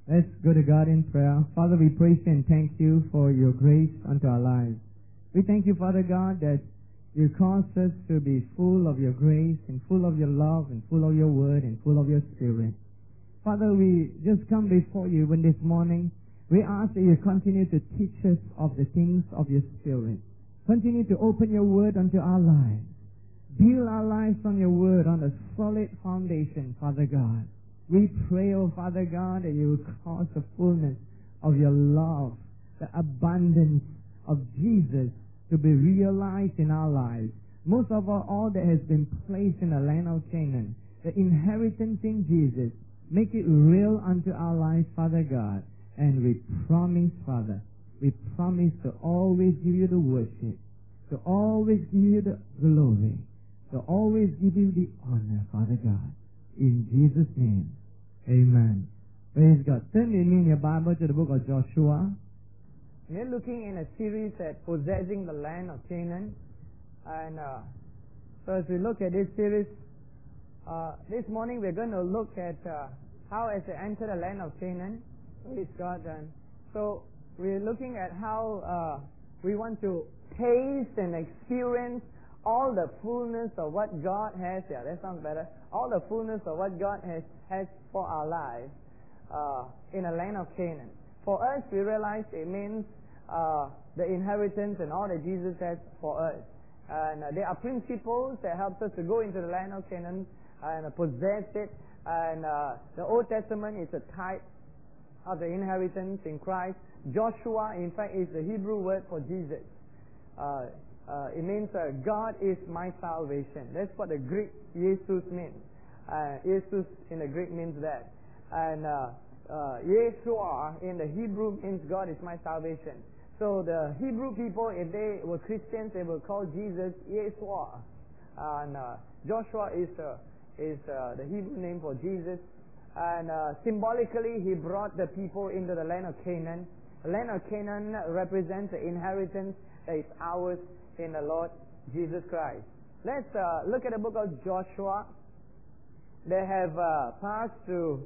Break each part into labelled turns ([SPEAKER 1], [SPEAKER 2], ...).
[SPEAKER 1] Let's go to God in prayer. Father, we praise you and thank you for your grace unto our lives. We thank you, Father God, that you cause us to be full of your grace and full of your love and full of your word and full of your spirit. Father, we just come before you when this morning. We ask that you continue to teach us of the things of your spirit. Continue to open your word unto our lives. Build our lives on your word on a solid foundation, Father God. We pray, oh Father God, that you will cause the fullness of your love, the abundance of Jesus to be realized in our lives. Most of all that has been placed in the land of Canaan, the inheritance in Jesus, make it real unto our lives, Father God. And we promise, Father, we promise to always give you the worship, to always give you the glory, to always give you the honor, Father God. In Jesus' name, amen. Praise God. Turn with me in your Bible to the book of Joshua. We're looking in a series at possessing the land of Canaan. And so as we look at this series, this morning we're going to look at how as they enter the land of Canaan. Praise God. And so we're looking at how we want to taste and experience all the fullness of what God has. Yeah, that sounds better. All the fullness of what God has for our lives in the land of Canaan. For us, we realize it means the inheritance and all that Jesus has for us. And there are principles that help us to go into the land of Canaan and possess it. And the Old Testament is a type of the inheritance in Christ. Joshua, in fact, is the Hebrew word for Jesus. It means God is my salvation. That's what the Greek Jesus means. Jesus in the Greek means that. And Yeshua in the Hebrew means God is my salvation. So the Hebrew people, if they were Christians, they will call Jesus Yeshua. And Joshua is the Hebrew name for Jesus. And symbolically, he brought the people into the land of Canaan. The land of Canaan represents the inheritance that is ours in the Lord Jesus Christ. Let's look at the book of Joshua. They have passed to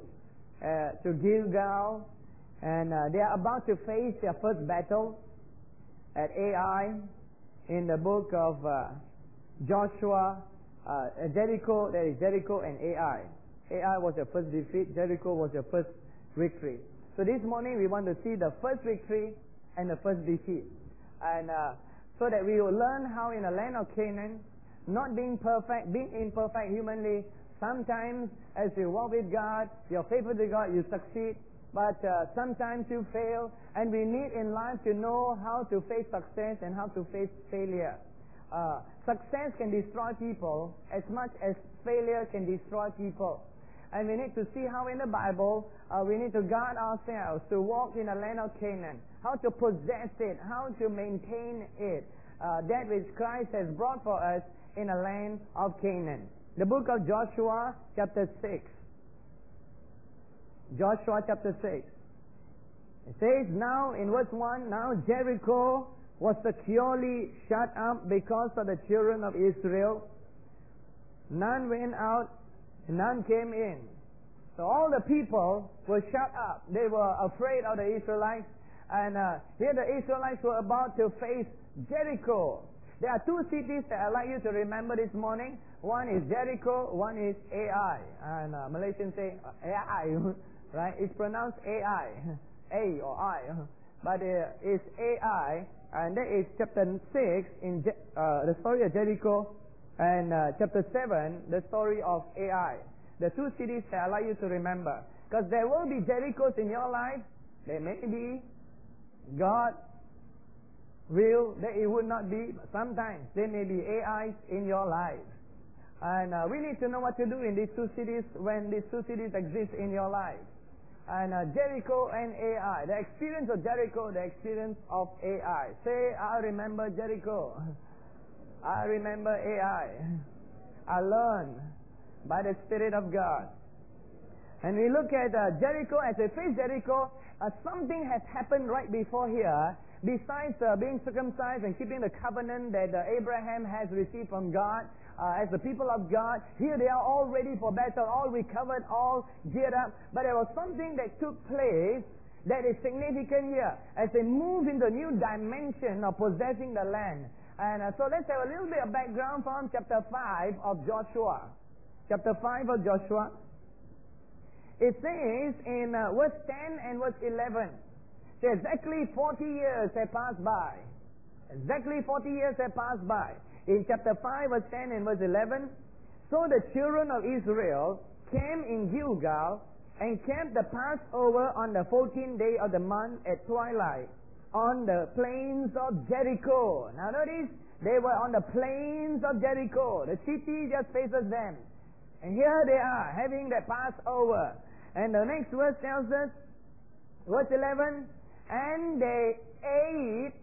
[SPEAKER 1] Gilgal, and they are about to face their first battle at Ai in the book of Joshua. Jericho, there is Jericho and Ai. Ai was the first defeat, Jericho was the first victory. So this morning we want to see the first victory and the first defeat. And so that we will learn how in the land of Canaan, not being perfect, being imperfect humanly, sometimes as you walk with God, you're faithful to God, you succeed, but sometimes you fail, and we need in life to know how to face success and how to face failure. Success can destroy people as much as failure can destroy people. And we need to see how in the Bible we need to guard ourselves to walk in the land of Canaan, how to possess it, how to maintain it, that which Christ has brought for us in the land of Canaan. The book of Joshua chapter 6. Joshua chapter 6. It says, now in verse 1, now Jericho was securely shut up because of the children of Israel. None went out, none came in. So all the people were shut up. They were afraid of the Israelites. And here the Israelites were about to face Jericho. There are two cities that I'd like you to remember this morning. One is Jericho, one is Ai. And Malaysians say Ai, right? It's pronounced Ai, A or I. But it's Ai. And that is chapter 6 in the story of Jericho, and chapter 7, the story of Ai. The two cities that I'd like you to remember. Because there will be Jerichos in your life. There may be. God will that it would not be. But sometimes there may be Ai's in your life. And we need to know what to do in these two cities when these two cities exist in your life. And Jericho and Ai. The experience of Jericho, the experience of Ai. Say, I remember Jericho. I remember Ai. I learned by the Spirit of God. And we look at Jericho. As they face Jericho, something has happened right before here. Besides being circumcised and keeping the covenant that Abraham has received from God,
[SPEAKER 2] as the people of God. Here they are all ready for battle, all recovered, all geared up. But there was something that took place that is significant here as they move into a new dimension of possessing the land. And so let's have a little bit of background from chapter 5 of Joshua. Chapter 5 of Joshua. It says in verse 10 and verse 11, so exactly 40 years have passed by. Exactly 40 years have passed by. In chapter 5, verse 10 and verse 11, so the children of Israel came in Gilgal and kept the Passover on the 14th day of the month at twilight on the plains of Jericho. Now notice, they were on the plains of Jericho. The city just faces them. And here they are, having the Passover. And the next verse tells us, verse 11, and they ate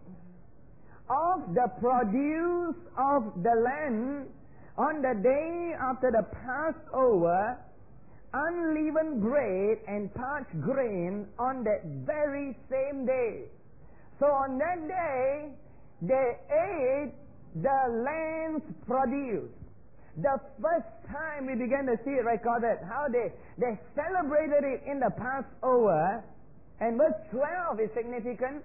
[SPEAKER 2] of the produce of the land on the day after the Passover, unleavened bread and parched grain on that very same day. So on that day, they ate the land's produce. The first time we began to see it recorded, how they celebrated it in the Passover. And verse 12 is significant.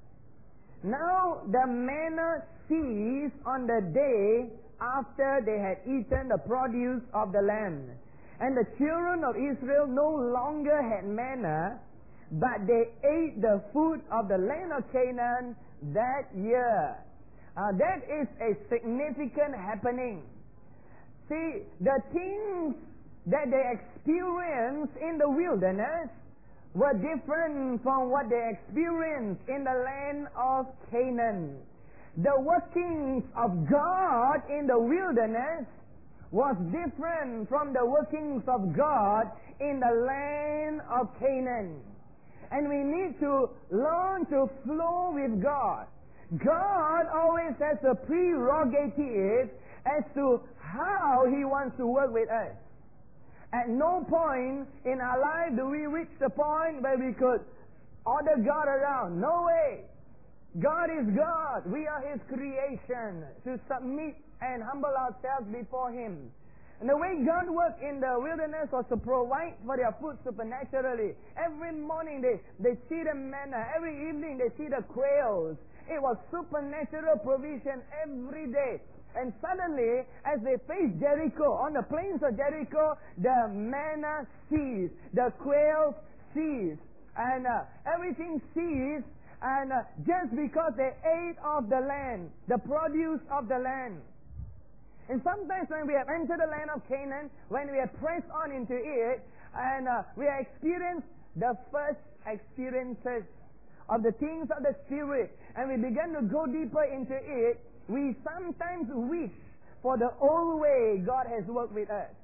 [SPEAKER 2] Now the manna ceased on the day after they had eaten the produce of the land. And the children of Israel no longer had manna, but they ate the food of the land of Canaan that year. That is a significant happening. See, the things that they experienced in the wilderness were different from what they experienced in the land of Canaan. The workings of God in the wilderness was different from the workings of God in the land of Canaan. And we need to learn to flow with God. God always has a prerogative as to how He wants to work with us. At no point in our life do we reach the point where we could order God around. No way. God is God. We are His creation to submit and humble ourselves before Him. And the way God worked in the wilderness was to provide for their food supernaturally. Every morning they see the manna. Every evening they see the quails. It was supernatural provision every day. And suddenly, as they faced Jericho, on the plains of Jericho, the manna ceased, the quails ceased, and everything ceased, and just because they ate of the land, the produce of the land. And sometimes when we have entered the land of Canaan, when we have pressed on into it, and we have experienced the first experiences of the things of the Spirit, and we begin to go deeper into it, we sometimes wish for the old way God has worked with us.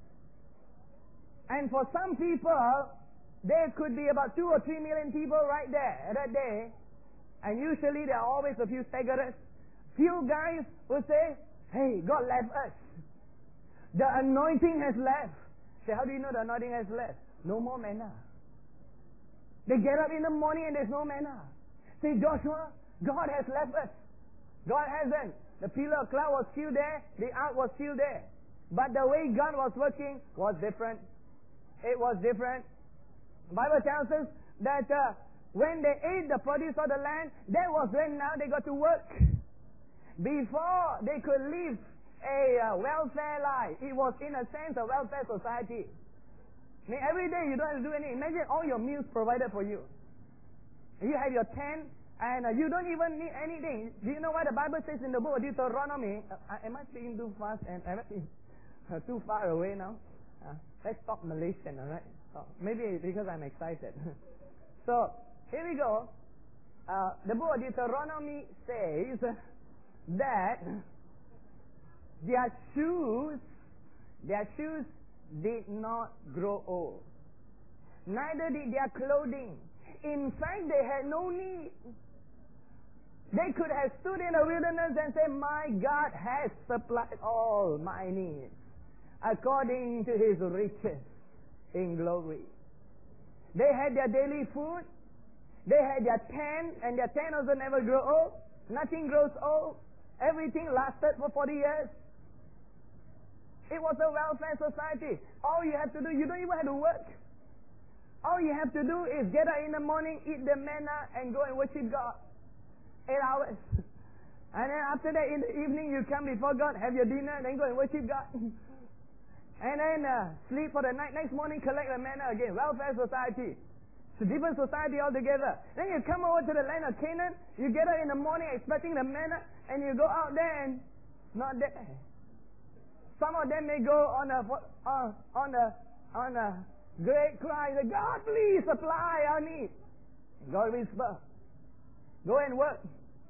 [SPEAKER 2] And for some people, there could be about 2 or 3 million people right there at that day. And usually there are always a few staggerers. Few guys will say, hey, God left us. The anointing has left. Say, how do you know the anointing has left? No more manna. They get up in the morning and there's no manna. Say, Joshua, God has left us. God hasn't. The pillar of cloud was still there. The ark was still there. But the way God was working was different. It was different. The Bible tells us that when they ate the produce of the land, that was when now they got to work. Before they could live a welfare life, it was in a sense a welfare society. I mean, every day you don't have to do anything. Imagine all your meals provided for you. You have your tent, and you don't even need anything. Do you know what the Bible says in the book of Deuteronomy? Am I speaking too fast and am I too far away now? Let's talk Malaysian, alright? Maybe because I'm excited. So, here we go. The book of Deuteronomy says that their shoes did not grow old. Neither did their clothing. In fact, they had no need. They could have stood in the wilderness and said, my God has supplied all my needs according to His riches in glory. They had their daily food. They had their tent, and their tent also never grew old. Nothing grows old. Everything lasted for 40 years. It was a welfare society. All you have to do, you don't even have to work. All you have to do is get up in the morning, eat the manna, and go and worship God. 8 hours. And then after that, in the evening, you come before God, have your dinner, then go and worship God. And then sleep for the night. Next morning, collect the manna again. Welfare society. It's a different society altogether. Then you come over to the land of Canaan. You get up in the morning expecting the manna, and you go out there and not there. Some of them may go on a great cry, God, please supply our need. God whisper, go and work.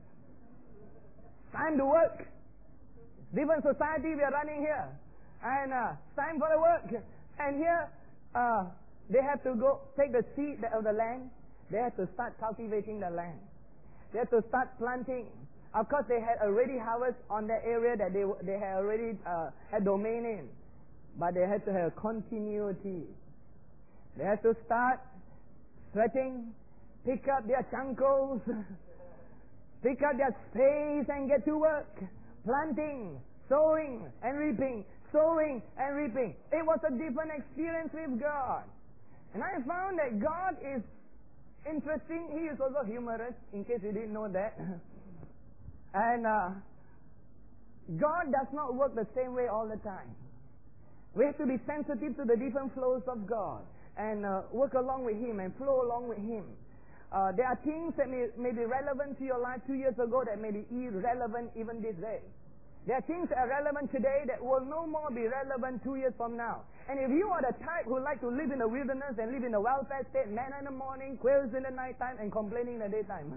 [SPEAKER 2] Time to work. Different society we are running here. And time for the work. And here, they have to go take the seed of the land. They have to start cultivating the land. They have to start planting. Of course, they had already harvest on that area that they had already had domain in. But they had to have continuity. They had to start sweating, pick up their chunkles, pick up their spades and get to work. Planting, sowing and reaping, sowing and reaping. It was a different experience with God. And I found that God is interesting. He is also humorous, in case you didn't know that. And God does not work the same way all the time. We have to be sensitive to the different flows of God and work along with Him and flow along with Him. There are things that may be relevant to your life 2 years ago that may be irrelevant even this day. There are things that are relevant today that will no more be relevant 2 years from now. And if you are the type who like to live in the wilderness and live in a welfare state, manna in the morning, quails in the nighttime, and complaining in the daytime,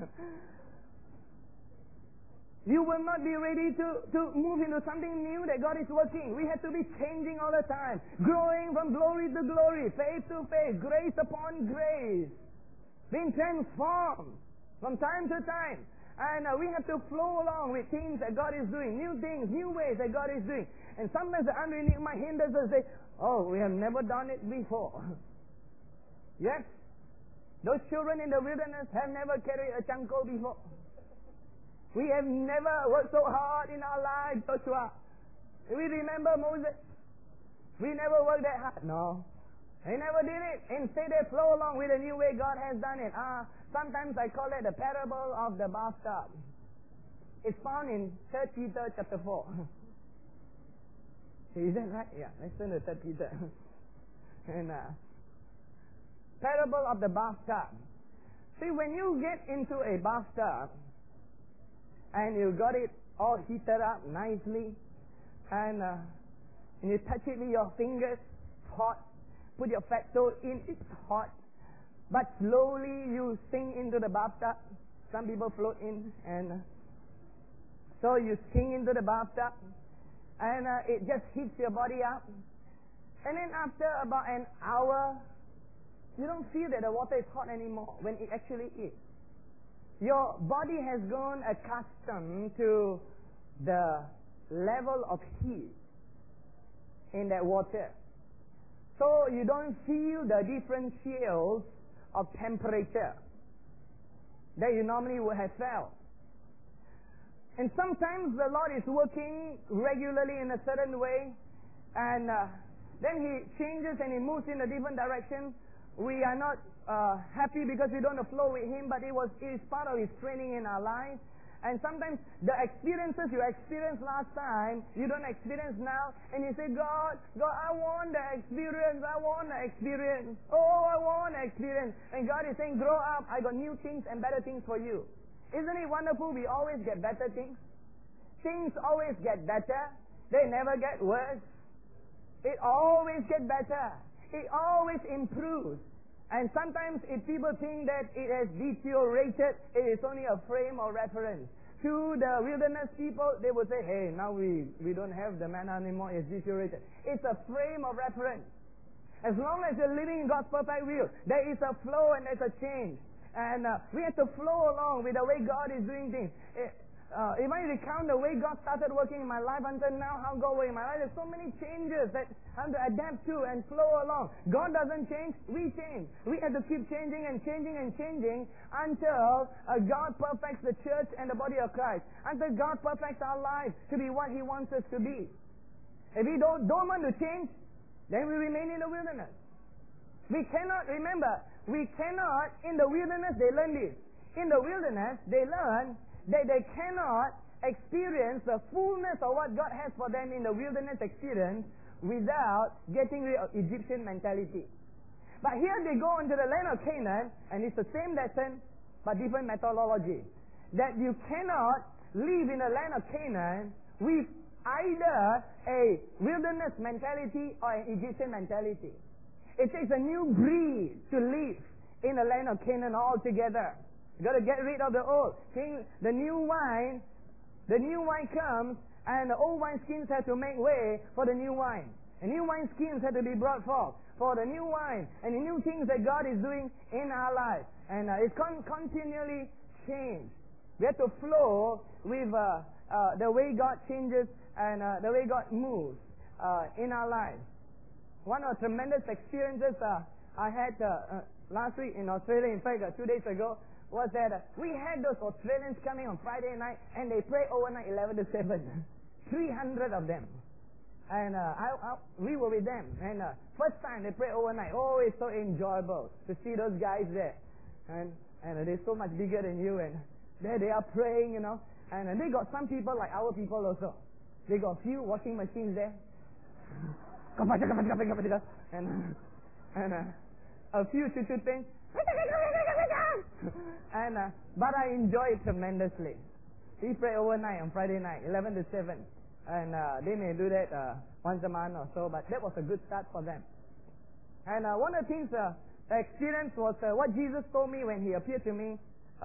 [SPEAKER 2] you will not be ready to move into something new that God is working. We have to be changing all the time, growing from glory to glory, faith to faith, grace upon grace, being transformed from time to time. And we have to flow along with things that God is doing, new things, new ways that God is doing. And sometimes the underneath my hinders will say, oh, we have never done it before. Yes, those children in the wilderness have never carried a chanko before. We have never worked so hard in our lives, Joshua. We remember Moses. We never worked that hard. No. They never did it. Instead, they flow along with the new way God has done it. Sometimes I call it the parable of the bathtub. It's found in 3 Peter chapter 4. Is that right? Yeah, let's turn to 3 Peter. And parable of the bathtub. See, when you get into a bathtub and you got it all heated up nicely, and you touch it with your fingers, it's hot. Put your fat toe in, it's hot. But slowly you sink into the bathtub. Some people float in, and so you sink into the bathtub, and it just heats your body up. And then after about an hour, you don't feel that the water is hot anymore when it actually is. Your body has grown accustomed to the level of heat in that water. So you don't feel the differentials of temperature that you normally would have felt. And sometimes the Lord is working regularly in a certain way, and then He changes and He moves in a different direction. We are not happy because we don't flow with Him, but it is part of His training in our lives. And sometimes the experiences you experienced last time, you don't experience now. And you say, God, I want the experience. I want the experience. Oh, I want the experience. And God is saying, grow up. I got new things and better things for you. Isn't it wonderful? We always get better things. Things always get better. They never get worse. It always gets better. It always improves. And sometimes if people think that it has deteriorated, it is only a frame of reference. To the wilderness people, they would say, hey, now we don't have the manna anymore, it's deteriorated. It's a frame of reference. As long as you're living in God's perfect will, there is a flow and there's a change. And we have to flow along with the way God is doing things. If I recount the way God started working in my life until now, how God works in my life, there's so many changes that I have to adapt to and flow along. God doesn't change, we change. We have to keep changing and changing and changing until God perfects the church and the body of Christ. Until God perfects our lives to be what He wants us to be. If we don't want to change, then we remain in the wilderness. We cannot, remember, in the wilderness they learn this. In the wilderness, they learn that they cannot experience the fullness of what God has for them in the wilderness experience without getting rid of Egyptian mentality. But here they go into the land of Canaan, and it's the same lesson, but different methodology. That you cannot live in the land of Canaan with either a wilderness mentality or an Egyptian mentality. It takes a new breed to live in the land of Canaan altogether. You got to get rid of the old. The new wine comes, and the old wine skins have to make way for the new wine. The new wine skins have to be brought forth for the new wine and the new things that God is doing in our lives. And it's continually changed. We have to flow with the way God changes and the way God moves in our lives. One of the tremendous experiences I had last week in Australia, in fact 2 days ago, was that we had those Australians coming on Friday night, and they pray overnight 11 to 7. 300 of them. And we were with them. And first time they pray overnight. Oh, it's so enjoyable to see those guys there. And they're so much bigger than you. And there they are praying, you know. And they got some people like our people also. They got a few washing machines there. And a few choo-choo things. But I enjoy it tremendously. We pray overnight on Friday night, 11 to 7. And they may do that once a month or so, but that was a good start for them. And one of the things I experienced was what Jesus told me when He appeared to me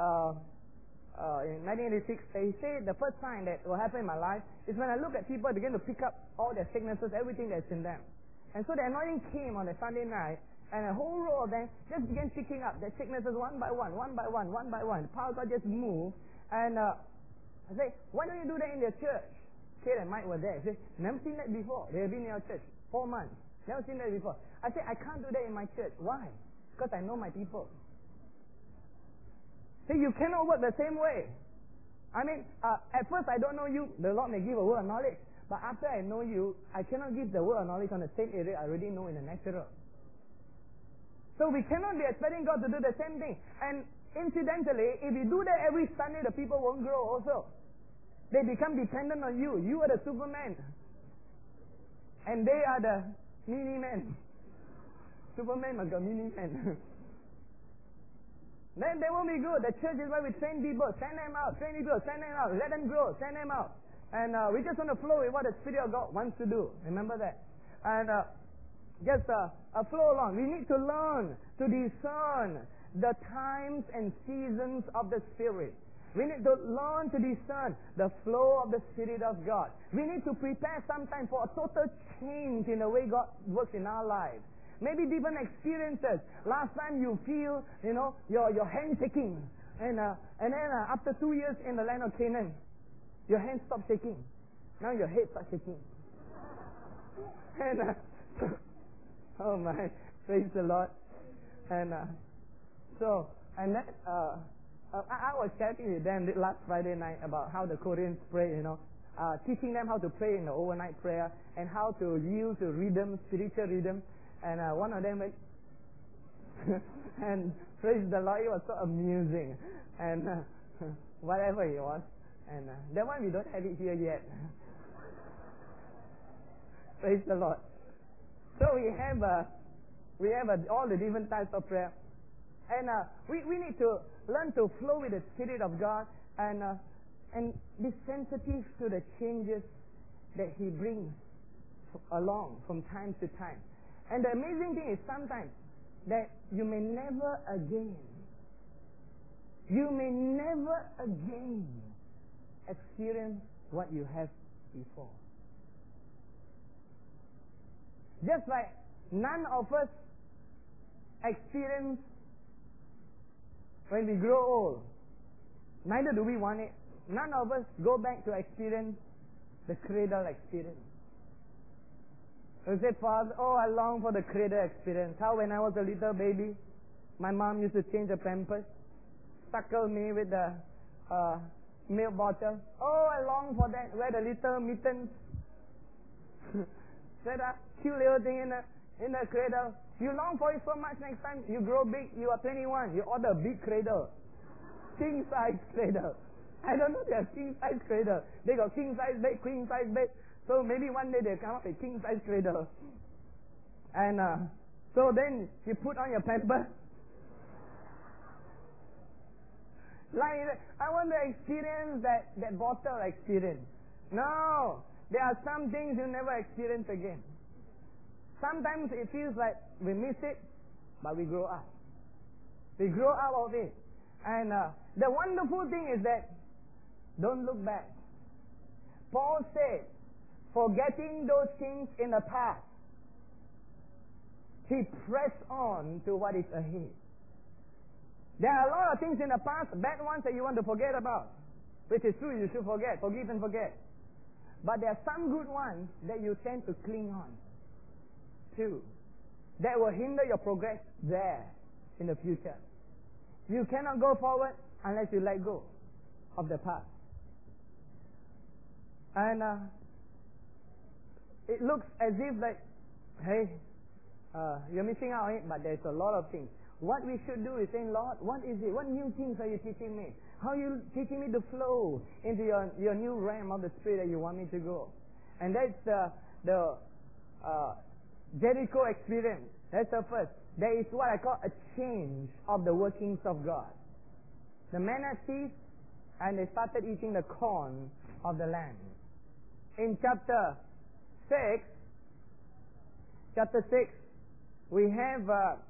[SPEAKER 2] in 1986. He said the first sign that will happen in my life is when I look at people, begin to pick up all their sicknesses, everything that's in them. And so the anointing came on a Sunday night, and a whole row of them just began picking up their sicknesses one by one, one by one, one by one. The power of God just moved. And I say, why don't you do that in your church? Kate and Mike were there. They say, never seen that before. They have been in our church 4 months. Never seen that before. I said, I can't do that in my church. Why? Because I know my people. See, you cannot work the same way. I mean, at first I don't know you. The Lord may give a word of knowledge. But after I know you, I cannot give the word of knowledge on the same area I already know in the natural. So we cannot be expecting God to do the same thing. And incidentally, if we do that every Sunday, the people won't grow also. They become dependent on you. You are the Superman. And they are the mini-men. Superman must go mini-men. Then they won't be good. The church is where we train people. Send them out. Train people. Send them out. Let them grow. Send them out. And we just want to flow with what the Spirit of God wants to do. Remember that. And just flow along. We need to learn to discern the times and seasons of the Spirit. We need to learn to discern the flow of the Spirit of God. We need to prepare sometime for a total change in the way God works in our lives. Maybe different experiences. Last time you feel, your hand shaking. And then after 2 years in the land of Canaan, your hand stopped shaking. Now your head starts shaking. And oh my, praise the Lord. And then I was chatting with them last Friday night about how the Koreans pray, teaching them how to pray in the overnight prayer and how to yield to rhythm, spiritual rhythm. And one of them went, and praise the Lord, it was so amusing. And whatever it was. And that one we don't have it here yet. Praise the Lord. So we have all the different types of prayer. And we need to learn to flow with the Spirit of God and be sensitive to the changes that He brings along from time to time. And the amazing thing is sometimes that you may never again experience what you have before. Just like none of us experience when we grow old. Neither do we want it. None of us go back to experience the cradle experience. You say, Father, I long for the cradle experience. How when I was a little baby, my mom used to change the pampers, suckle me with the milk bottle. I long for that. Wear the little mittens. Set up, cute little thing in the cradle. You long for it so much. Next time you grow big, you are 21. You order a big cradle, king size cradle. I don't know, they have king size cradle. They got king size bed, queen size bed. So maybe one day they come up with king size cradle. And so then you put on your pampers. Like, I want to experience that bottle experience. No, there are some things you never experience again. Sometimes it feels like we miss it, but we grow up. We grow out of it. And the wonderful thing is that don't look back. Paul said, forgetting those things in the past, he pressed on to what is ahead. There are a lot of things in the past, bad ones that you want to forget about, which is true, you should forget, forgive and forget. But there are some good ones that you tend to cling on to, that will hinder your progress there in the future. You cannot go forward unless you let go of the past. And it looks as if like, hey, you're missing out on it, but there's a lot of things. What we should do is saying, Lord, what is it? What new things are you teaching me? How are you teaching me to flow into your new realm of the Spirit that you want me to go? And that's the Jericho experience. That's the first. There is what I call a change of the workings of God. The manna ceased, and they started eating the corn of the land. In chapter 6, we have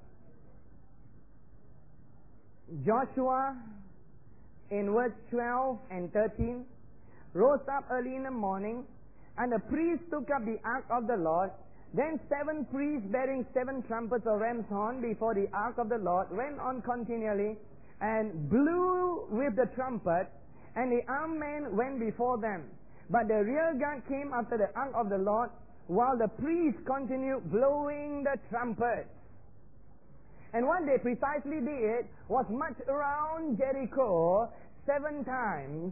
[SPEAKER 2] Joshua in verse 12 and 13, rose up early in the morning, and the priests took up the ark of the Lord. Then 7 priests bearing 7 trumpets of ram's horn before the ark of the Lord went on continually and blew with the trumpet, and the armed men went before them. But the rear guard came after the ark of the Lord, while the priests continued blowing the trumpets. And what they precisely did was march around Jericho 7 times,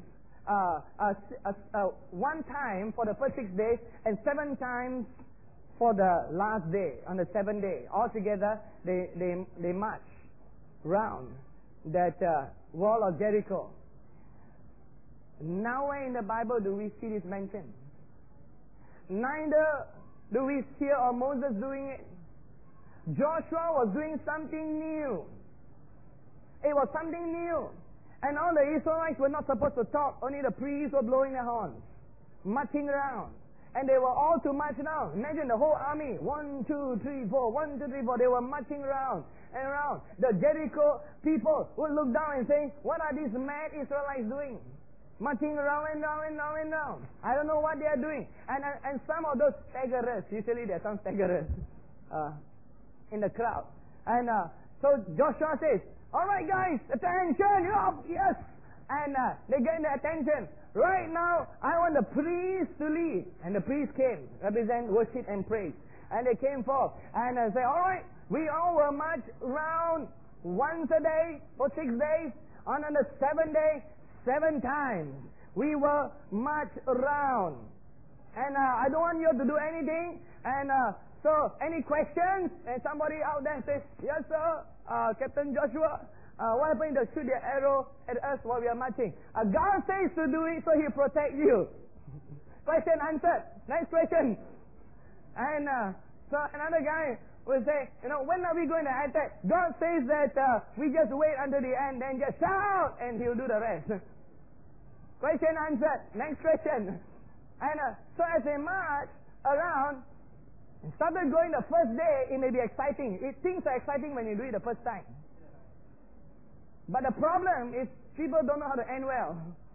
[SPEAKER 2] one time for the first 6 days, and 7 times for the last day, on the 7th day. Altogether, they march round that wall of Jericho. Nowhere in the Bible do we see this mentioned. Neither do we hear of Moses doing it. Joshua was doing something new. It was something new. And all the Israelites were not supposed to talk. Only the priests were blowing their horns, marching around. And they were all to march around. Imagine the whole army. 1, 2, 3, 4. 1, 2, 3, 4. They were marching around and around. The Jericho people would look down and say, what are these mad Israelites doing? Marching around and down and down and down. I don't know what they are doing. And some of those staggerers, usually there are some staggerers in the crowd. And so Joshua says, all right guys, attention, up, yes. And they get the attention. Right now, I want the priests to lead. And the priests came, represent worship and praise. And they came forth and say, all right, we all will march round once a day for 6 days. On the 7th day, 7 times. We will march around. And I don't want you to do anything. And so, any questions? And somebody out there says, yes sir, Captain Joshua, what happened if they shoot their arrow at us while we are marching? God says to do it so He'll protect you. Question answered. Next question. And so another guy will say, when are we going to attack? God says that we just wait until the end, then just shout, and He'll do the rest. Question answered. Next question. And so as they march around, and started going the first day, it may be exciting. Things are exciting when you do it the first time. But the problem is people don't know how to end well.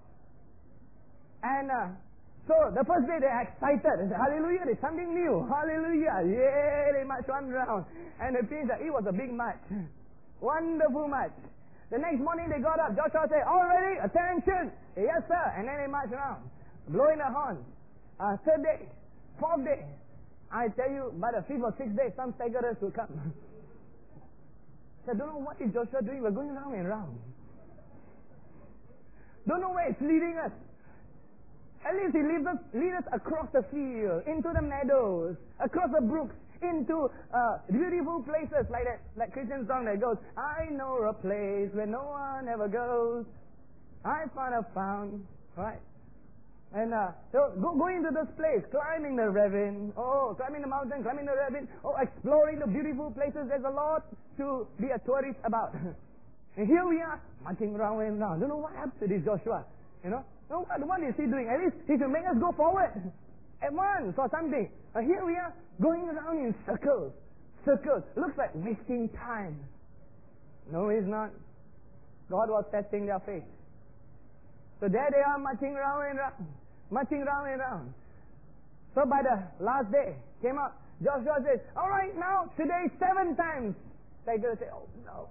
[SPEAKER 2] And so the first day they're excited. They say, hallelujah, there's something new. Hallelujah. Yeah, they march one round. And it means that it was a big march. Wonderful march. The next morning they got up. Joshua said, all ready? Attention. Yes, sir. And then they marched around, blowing the horns. 3rd day, 4th day. I tell you, by the 5th or 6th day, some staggerers will come. So I don't know what is Joshua doing. We're going round and round. Don't know where it's leading us. At least He leads us across the field, into the meadows, across the brooks, into beautiful places like that Christian song that goes, I know a place where no one ever goes. I found a fountain, right? And so go into this place, climbing the ravine, climbing the mountain, climbing the ravine, exploring the beautiful places. There's a lot to be a tourist about. And here we are, marching around and around. Don't know what happened to this Joshua, What is he doing? At least he should make us go forward at once or something. Here we are, going around in circles. Looks like wasting time. No, it's not. God was testing their faith. So there they are, marching around and around. So by the last day, came up, Joshua says, all right, now, today 7 times. They go say, oh no.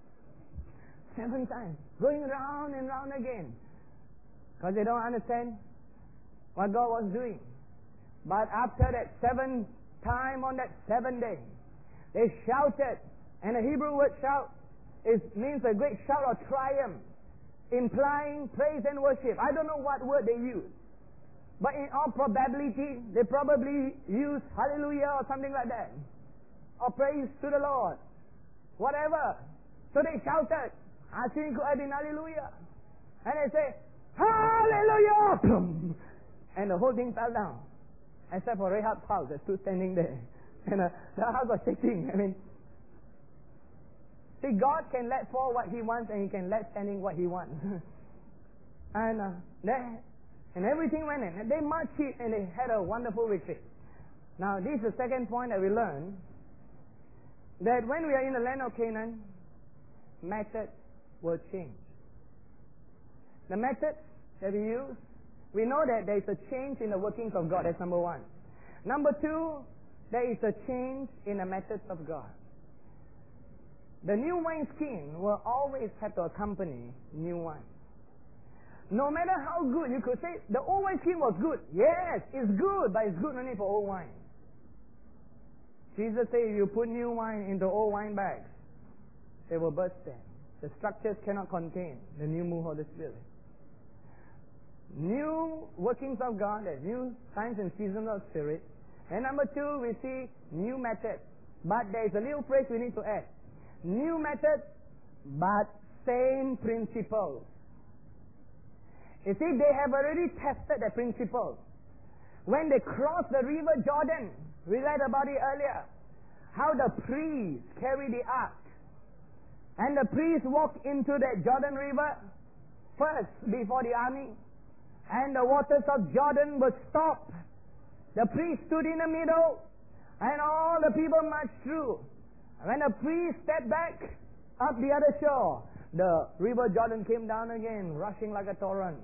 [SPEAKER 2] 7 times. Going round and round again. Because they don't understand what God was doing. But after that 7th time on that 7th day, they shouted. And the Hebrew word shout means a great shout of triumph, implying praise and worship. I don't know what word they use. But in all probability, they probably use hallelujah or something like that. Or praise to the Lord. Whatever. So they shouted. I think it could have been hallelujah. And they say, hallelujah! And the whole thing fell down. Except for Rahab's house that stood standing there. And the house was shaking. See, God can let fall what He wants, and He can let standing what He wants. And everything went in. And they marched it, and they had a wonderful victory. Now, this is the second point that we learn. That when we are in the land of Canaan, methods will change. The methods that we use, we know that there is a change in the workings of God. That's number 1. Number 2, there is a change in the methods of God. The new wineskin will always have to accompany new wine. No matter how good, you could say, the old wineskin was good. Yes, it's good, but it's good only for old wine. Jesus said, if you put new wine into old wine bags, they will burst there. The structures cannot contain the new move of the Spirit. New workings of God, there's new times and seasons of Spirit. And number 2, we see new methods. But there is a little phrase we need to add. New methods, but same principles. You see, they have already tested the principles. When they crossed the river Jordan, we read about it earlier, how the priests carried the ark. And the priests walked into that Jordan River first before the army. And the waters of Jordan were stopped. The priest stood in the middle, and all the people marched through. And when the priest stepped back up the other shore, the river Jordan came down again, rushing like a torrent.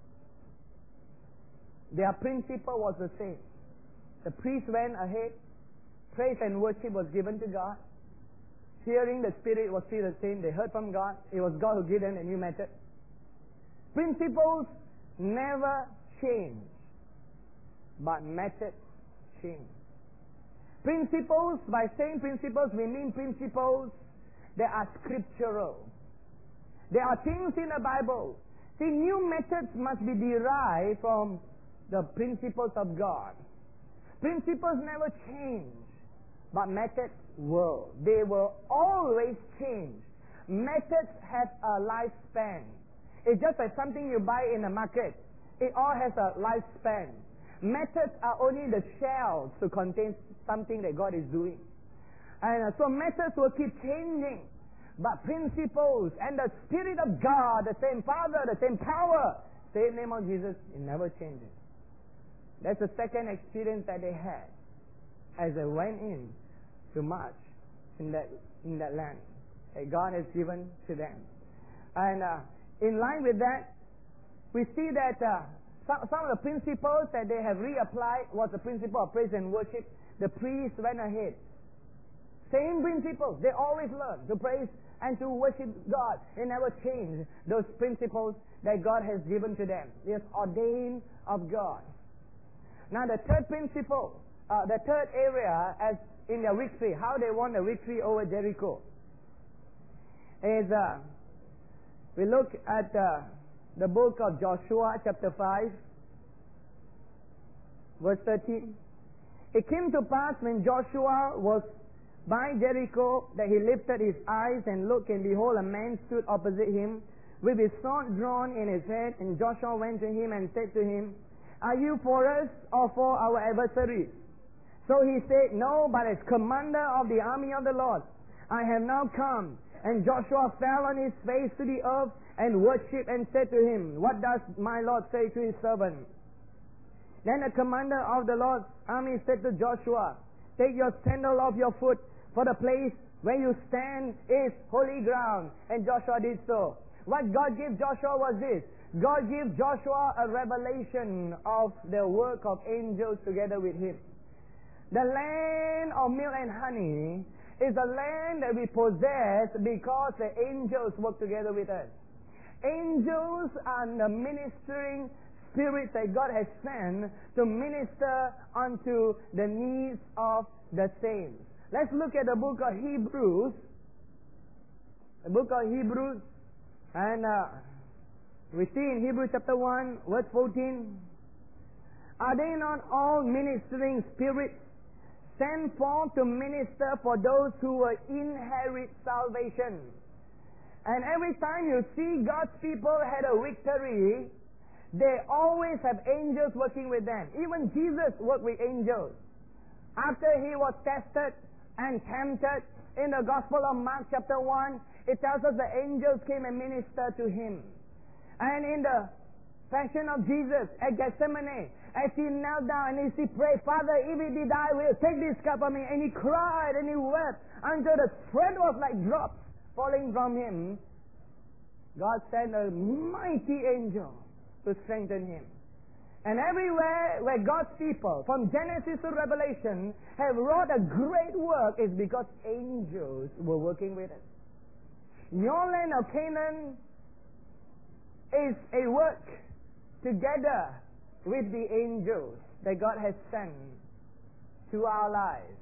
[SPEAKER 2] Their principle was the same. The priest went ahead. Praise and worship was given to God. Hearing the Spirit was still the same. They heard from God. It was God who gave them a new method. Principles never change, but methods change. Principles, by saying principles, we mean principles that are scriptural. There are things in the Bible. See, new methods must be derived from the principles of God. Principles never change, but methods will. They will always change. Methods have a lifespan. It's just like something you buy in the market. It all has a lifespan. Methods are only the shells to contain something that God is doing. And so methods will keep changing. But principles and the Spirit of God, the same Father, the same power, same name of Jesus, it never changes. That's the second experience that they had as they went in to march in that land that God has given to them. And in line with that, we see that some of the principles that they have reapplied was the principle of praise and worship. The priests went ahead. Same principles. They always learn to praise and to worship God. They never change those principles that God has given to them. They are ordained of God. Now the third principle, the third area as in their victory, how they won the victory over Jericho, is we look at the book of Joshua chapter 5. Verse 13. It came to pass when Joshua was by Jericho that he lifted his eyes and looked, and behold, a man stood opposite him with his sword drawn in his hand. And Joshua went to him and said to him, Are you for us or for our adversaries? So he said, No, but as commander of the army of the Lord, I have now come. And Joshua fell on his face to the earth and worshipped and said to him, What does my Lord say to his servant? Then the commander of the Lord's army said to Joshua, Take your sandal off your foot, for the place where you stand is holy ground. And Joshua did so. What God gave Joshua was this. God gave Joshua a revelation of the work of angels together with him. The land of milk and honey is a land that we possess because the angels work together with us. Angels are the ministering spirits that God has sent to minister unto the needs of the saints. Let's look at the book of Hebrews. The book of Hebrews, and we see in Hebrews chapter 1, verse 14, Are they not all ministering spirits sent forth to minister for those who will inherit salvation? And every time you see God's people had a victory, they always have angels working with them. Even Jesus worked with angels. After he was tested and tempted, in the Gospel of Mark chapter 1, it tells us the angels came and ministered to him. And in the Passion of Jesus at Gethsemane, as he knelt down and as he prayed, Father, if it be thy will, take this cup from me. And he cried and he wept until the sweat was like drops falling from him. God sent a mighty angel to strengthen him. And everywhere where God's people, from Genesis to Revelation, have wrought a great work is because angels were working with us. Your land of Canaan is a work together with the angels that God has sent to our lives.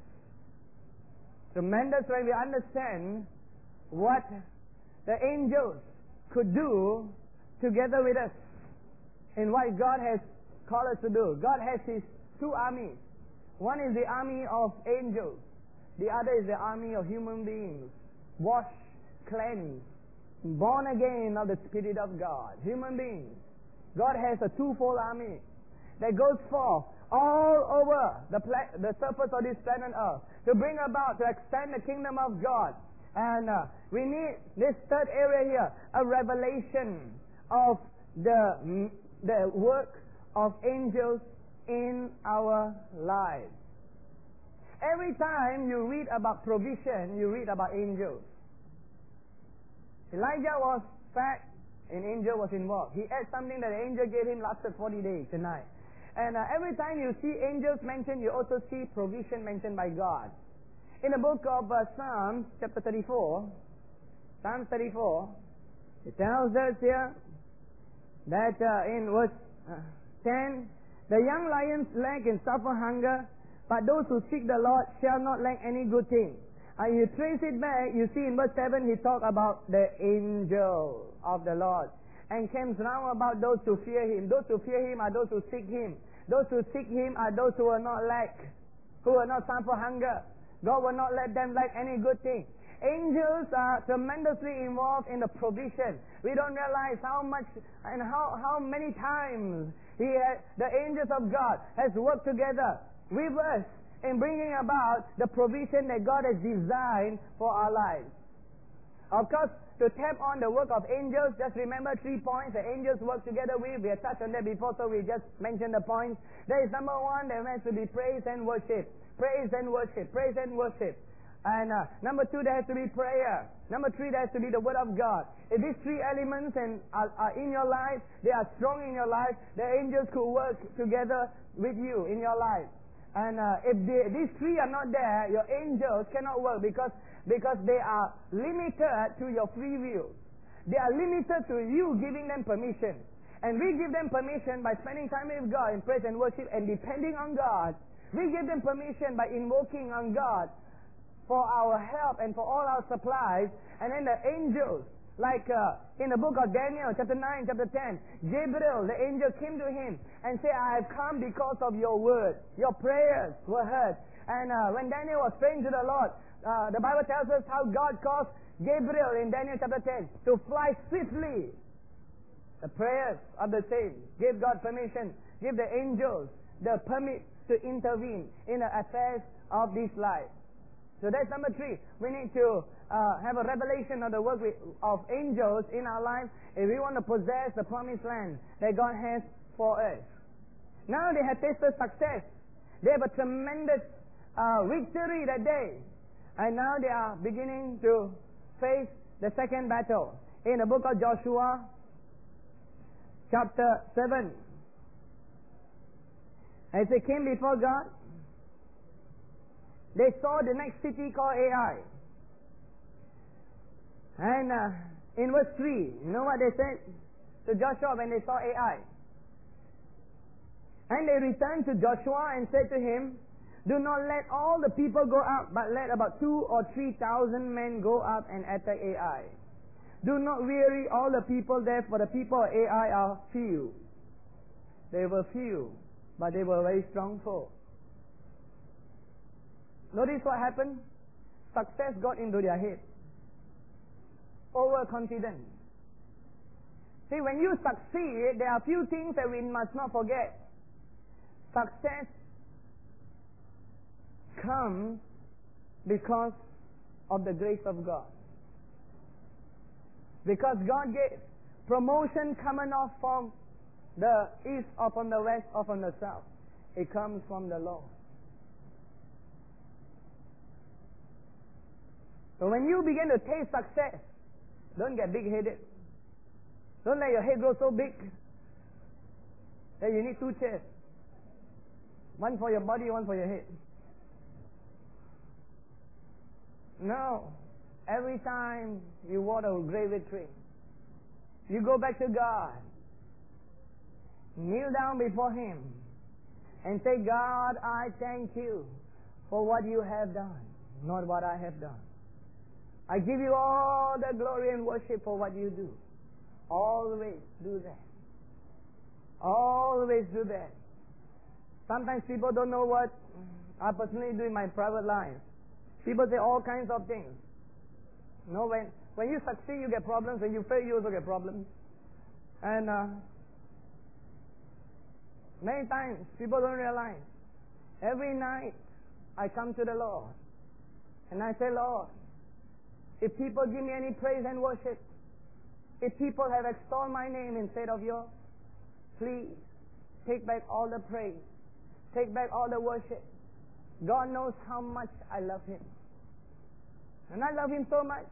[SPEAKER 2] Tremendous when we understand what the angels could do together with us in what God has called us to do. God has his two armies. One is the army of angels. The other is the army of human beings. Washed, cleansed, born again of the Spirit of God. Human beings. God has a twofold army that goes forth all over the surface of this planet Earth to bring about, to extend the kingdom of God. And we need this third area here, a revelation of the work of angels in our lives. Every time you read about provision, you read about angels. Elijah was fat, an angel was involved. He ate something that the angel gave him, lasted 40 days and nights. And every time you see angels mentioned, you also see provision mentioned by God. In the book of Psalms, chapter 34, Psalm 34, it tells us here that in verse 10, the young lions lack and suffer hunger, but those who seek the Lord shall not lack any good thing. You trace it back, you see in verse 7, he talked about the angel of the Lord, and comes round about those who fear him. Those who fear him are those who seek him. Those who seek him are those who will not lack, who will not suffer hunger. God will not let them lack any good thing. Angels are tremendously involved in the provision. We don't realize how much and how many times the angels of God has worked together with us in bringing about the provision that God has designed for our lives. Of course, to tap on the work of angels, just remember 3 points the angels work together with. We have touched on that before, so we just mentioned the points. There is number 1, there has to be praise and worship. Praise and worship. Praise and worship. And number 2, there has to be prayer. Number 3, there has to be the Word of God. If these 3 elements are in your life, they are strong in your life, the angels could work together with you in your life. And if these 3 are not there, your angels cannot work because they are limited to your free will. They are limited to you giving them permission. And we give them permission by spending time with God in praise and worship and depending on God. We give them permission by invoking on God for our help and for all our supplies. And then the angels Like in the book of Daniel, chapter 9, chapter 10, Gabriel, the angel, came to him and said, I have come because of your word. Your prayers were heard. And when Daniel was praying to the Lord, the Bible tells us how God caused Gabriel in Daniel chapter 10 to fly swiftly. The prayers of the saints gave God permission, give the angels the permit to intervene in the affairs of this life. So that's number 3. We need to have a revelation of the work of angels in our life if we want to possess the promised land that God has for us. Now they have tasted success. They have a tremendous victory that day. And now they are beginning to face the second battle. In the book of Joshua, chapter 7. As they came before God, they saw the next city called Ai. And in verse 3, you know what they said to Joshua when they saw Ai? And they returned to Joshua and said to him, do not let all the people go up, but let about 2,000 or 3,000 men go up and attack Ai. Do not weary all the people there, for the people of Ai are few. They were few, but they were very strong foe. Notice what happened? Success got into their head. Overconfidence. See, when you succeed, there are a few things that we must not forget. Success comes because of the grace of God. Because God gave promotion coming off from the east or from the west or from the south. It comes from the Lord. So when you begin to taste success, don't get big-headed. Don't let your head grow so big that you need 2 chairs. One for your body, one for your head. No. Every time you want a great victory, you go back to God, kneel down before Him, and say, God, I thank you for what you have done, not what I have done. I give you all the glory and worship for what you do. Always do that. Always do that. Sometimes people don't know what I personally do in my private life. People say all kinds of things. No, when you succeed, you get problems. When you fail, you also get problems. And many times people don't realize. Every night I come to the Lord and I say, Lord, if people give me any praise and worship, if people have extolled my name instead of yours, please take back all the praise, take back all the worship. God knows how much I love Him. And I love Him so much,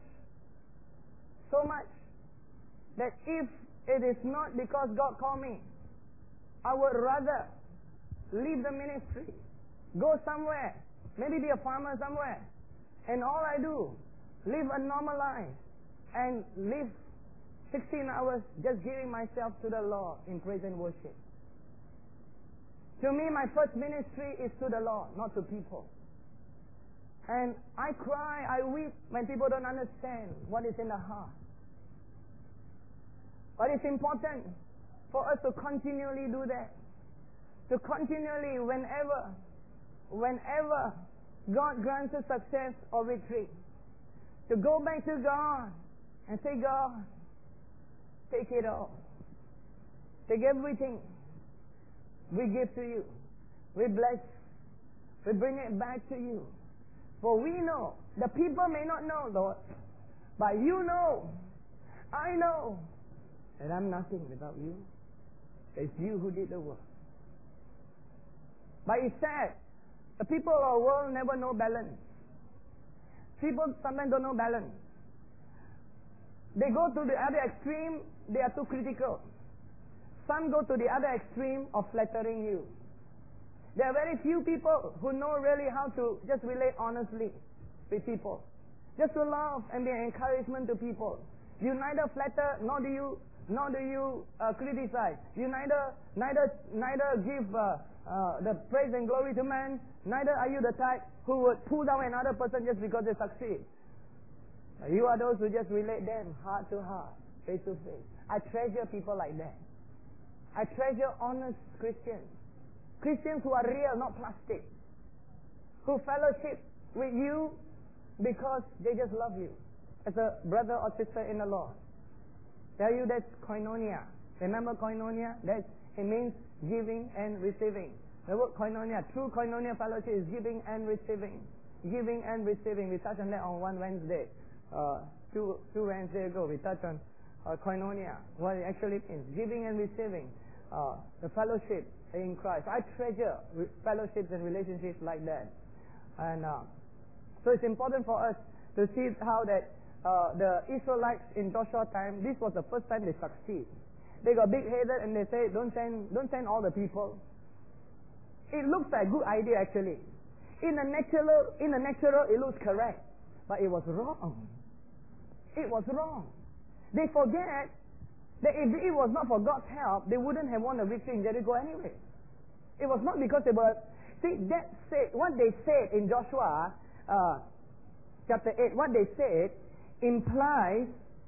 [SPEAKER 2] that if it is not because God called me, I would rather leave the ministry, go somewhere, maybe be a farmer somewhere, and all I do, live a normal life and live 16 hours just giving myself to the Lord in praise and worship. To me, my first ministry is to the Lord, not to people. And I cry, I weep when people don't understand what is in the heart. But it's important for us to continually do that. To continually, whenever God grants us success or victory, to go back to God and say, God, take it all. Take everything. We give to you. We bless. We bring it back to you. For we know, the people may not know, Lord, but you know, I know, that I'm nothing without you. It's you who did the work. But it's sad. The people of the world never know balance. People sometimes don't know balance. They go to the other extreme, they are too critical. Some go to the other extreme of flattering you. There are very few people who know really how to just relate honestly with people. Just to love and be an encouragement to people. You neither flatter nor do you criticize. You neither give the praise and glory to man. Neither are you the type who would pull down another person just because they succeed. You are those who just relate them heart to heart, face to face. I treasure people like that. I treasure honest Christians. Christians who are real, not plastic. Who fellowship with you because they just love you. As a brother or sister in the Lord. Tell you that's koinonia. Remember koinonia? It means giving and receiving. The word koinonia, true koinonia fellowship is giving and receiving. Giving and receiving. We touched on that on one Wednesday. Two Wednesdays ago, we touched on koinonia. What it actually means. Giving and receiving. The fellowship in Christ. I treasure fellowships and relationships like that. And so it's important for us to see how that the Israelites in Joshua time, this was the first time they succeed. They got big-headed and they say, don't send all the people. It looks like a good idea actually. In the natural, it looks correct, but it was wrong. It was wrong. They forget that if it was not for God's help, they wouldn't have won the victory in Jericho anyway. It was not because they were. See, what they said in Joshua chapter 8, what they said implies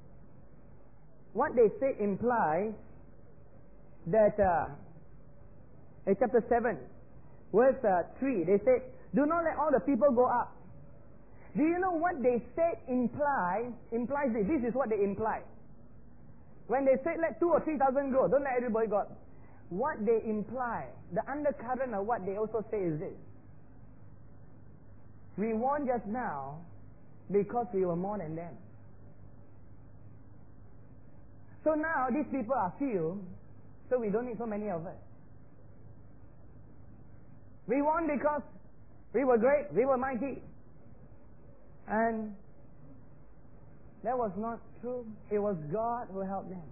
[SPEAKER 2] that in chapter 7, verse 3, they said, do not let all the people go up. Do you know what they said implies this? This is what they imply. When they said let 2,000 or 3,000 go, don't let everybody go up. What they imply, the undercurrent of what they also say is this. We won just now because we were more than them. So now these people are few, so we don't need so many of us. We won because we were great, we were mighty. And that was not true. It was God who helped them.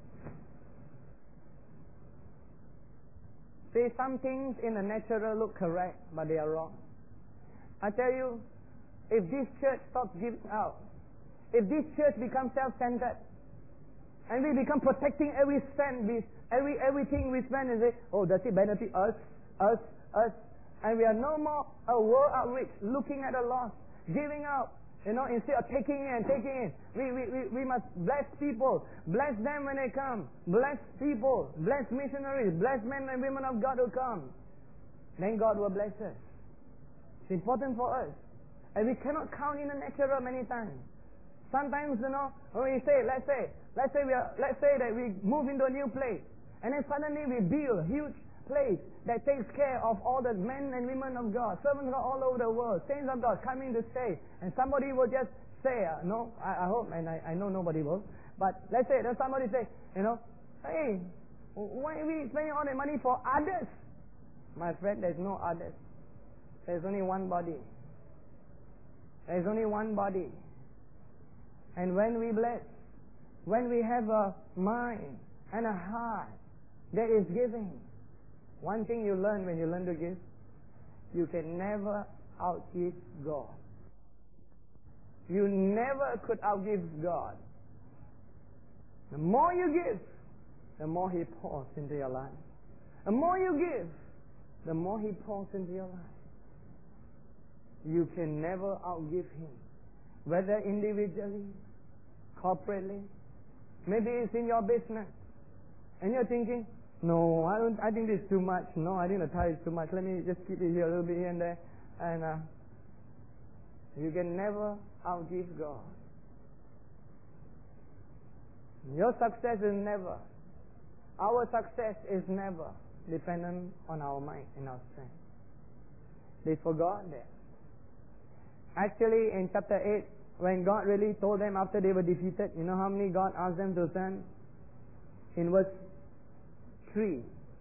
[SPEAKER 2] See, some things in the natural look correct, but they are wrong. I tell you, if this church stops giving out, if this church becomes self-centered, and we become protecting every cent, everything we spend, and say, oh, does it benefit us, and we are no more a world outreach, looking at the lost, giving out, instead of taking in. We must bless people, bless them when they come, bless people, bless missionaries, bless men and women of God who come. Then God will bless us. It's important for us. And we cannot count in the natural many times. Sometimes, when we say, let's say that we move into a new place, and then suddenly we build a huge place that takes care of all the men and women of God, servants of God all over the world, saints of God coming to stay, and somebody will just say, I hope, and I know nobody will, but let's say that somebody say, hey, why are we spending all the money for others? My friend, there's no others. There's only one body. There's only one body. And when we bless, when we have a mind and a heart that is giving, one thing you learn when you learn to give, you can never outgive God. You never could outgive God. The more you give, the more He pours into your life. The more you give, the more He pours into your life. You can never outgive Him. Whether individually, corporately, maybe it's in your business, and you're thinking, no, I think this is too much. No, I think the tithe is too much. Let me just keep it here, a little bit here and there. And you can never outgive God. Your success is never, our success is never dependent on our might and our strength. They forgot that. Actually, in chapter 8, when God really told them after they were defeated, you know how many God asked them to send? In verse 3,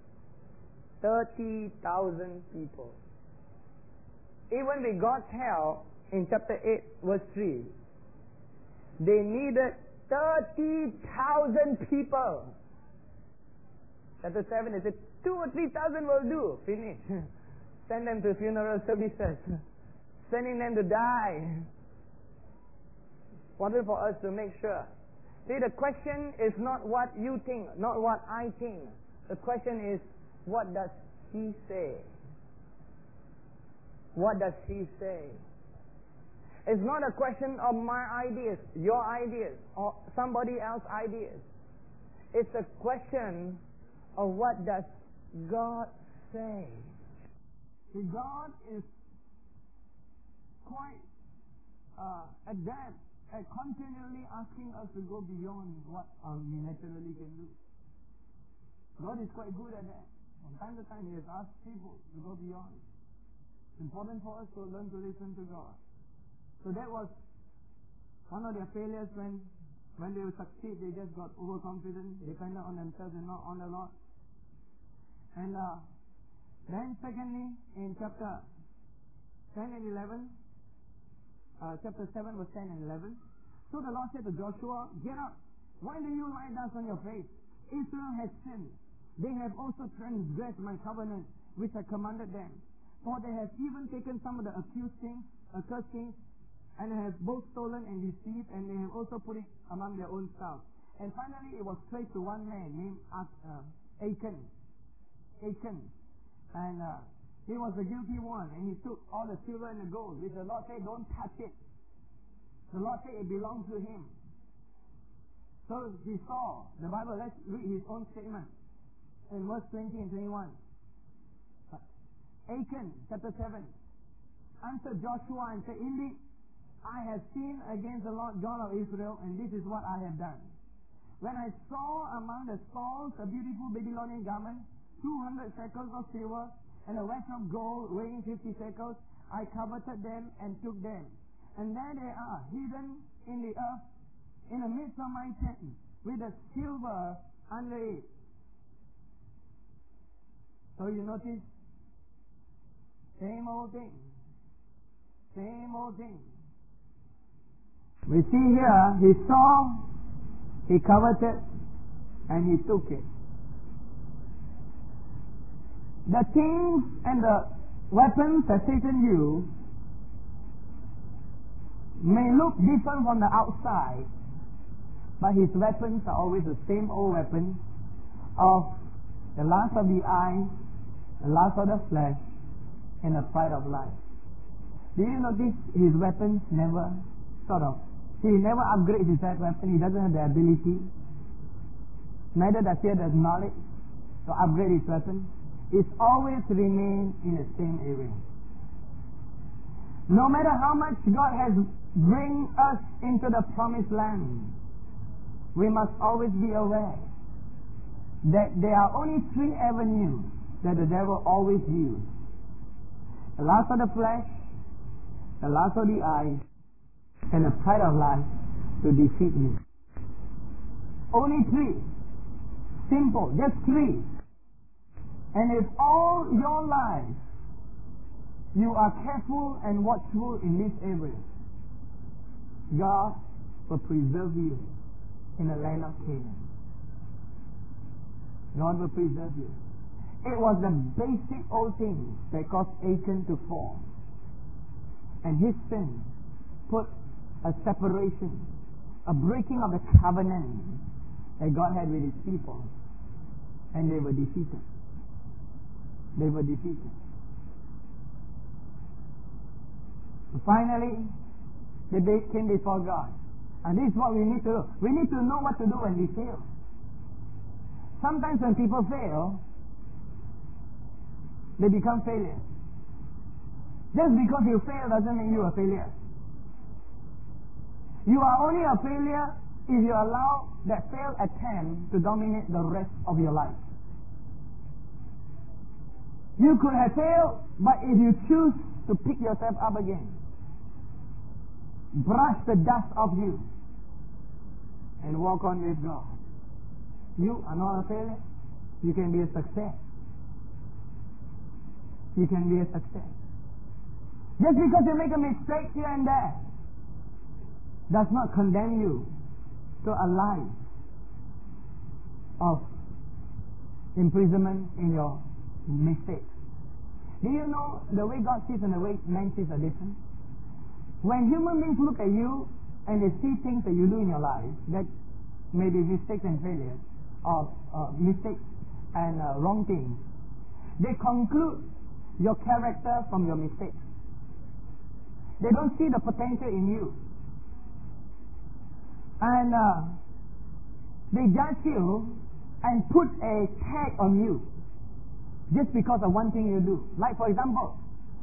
[SPEAKER 2] 30,000 people. Even with God's help, in chapter 8, verse 3, they needed 30,000 people. Chapter 7, they said, 2,000 or 3,000 will do. Finish. Send them to funeral services. Sending them to die. Important for us to make sure. See, the question is not what you think, not what I think. The question is, what does He say? What does He say? It's not a question of my ideas, your ideas, or somebody else's ideas. It's a question of what does God say. See, God is quite adept at continually asking us to go beyond what we naturally can do. God is quite good at that. From time to time, He has asked people to go beyond. It's important for us to learn to listen to God. So that was one of their failures when they would succeed, they just got overconfident, dependent on themselves and not on the Lord. And then secondly, in chapter 10 and 11, chapter 7 verse 10 and 11, so the Lord said to Joshua, "Get up, why do you lie down on your face? Israel has sinned. They have also transgressed my covenant, which I commanded them. For they have even taken some of the accursed things, and have both stolen and deceived, and they have also put it among their own stuff." And finally, it was traced to one man named Achan. And he was the guilty one, and he took all the silver and the gold, which the Lord said, "Don't touch it." The Lord said it belonged to him. So he saw, the Bible, let's read his own statement in verse 20 and 21. Achan, chapter 7, answered Joshua and said, "Indeed, I have sinned against the Lord God of Israel, and this is what I have done. When I saw among the stalls a beautiful Babylonian garment, 200 shekels of silver, and a wedge of gold weighing 50 shekels, I coveted them and took them. And there they are, hidden in the earth, in the midst of my tent, with the silver under it." So you notice, same old thing. Same old thing. We see here, he saw, he coveted, and he took it. The things and the weapons that Satan used may look different from the outside, but his weapons are always the same old weapon of the lust of the eye, the lust of the flesh, and the pride of life. Do you notice his weapons never he never upgrades his weapon. He doesn't have the ability. Neither does he have the knowledge to upgrade his weapon. It's always remain in the same area. No matter how much God has bring us into the promised land, we must always be aware that there are only 3 avenues that the devil always uses: the lust of the flesh, the lust of the eye, and the pride of life to defeat you. Only 3. Simple, just 3. And if all your life you are careful and watchful in this area, God will preserve you in the land of Canaan. God will preserve you. It was the basic old thing that caused Achan to fall. And his sin put a separation, a breaking of the covenant that God had with his people. And they were defeated. They were defeated. Finally, they came before God. And this is what we need to do. We need to know what to do when we fail. Sometimes when people fail, they become failures. Just because you fail doesn't make you a failure. You are only a failure if you allow that failed attempt to dominate the rest of your life. You could have failed, but if you choose to pick yourself up again, brush the dust off you, and walk on with God, you are not a failure. You can be a success. You can be a success. Just because you make a mistake here and there does not condemn you to a life of imprisonment in your mistakes. Do you know the way God sees and the way man sees are different? When human beings look at you and they see things that you do in your life that may be mistakes and failures, or mistakes and wrong things, they conclude your character from your mistakes. They don't see the potential in you. And they judge you and put a tag on you just because of one thing you do. Like for example,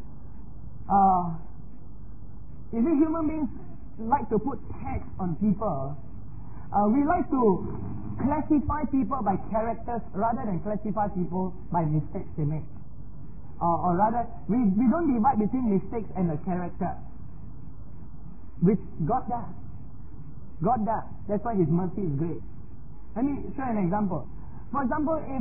[SPEAKER 2] if we human beings like to put tags on people, we like to classify people by characters rather than classify people by mistakes they make. Or rather, we don't divide between mistakes and the character, which God does. God does. That's why His mercy is great. Let me show an example. For example, if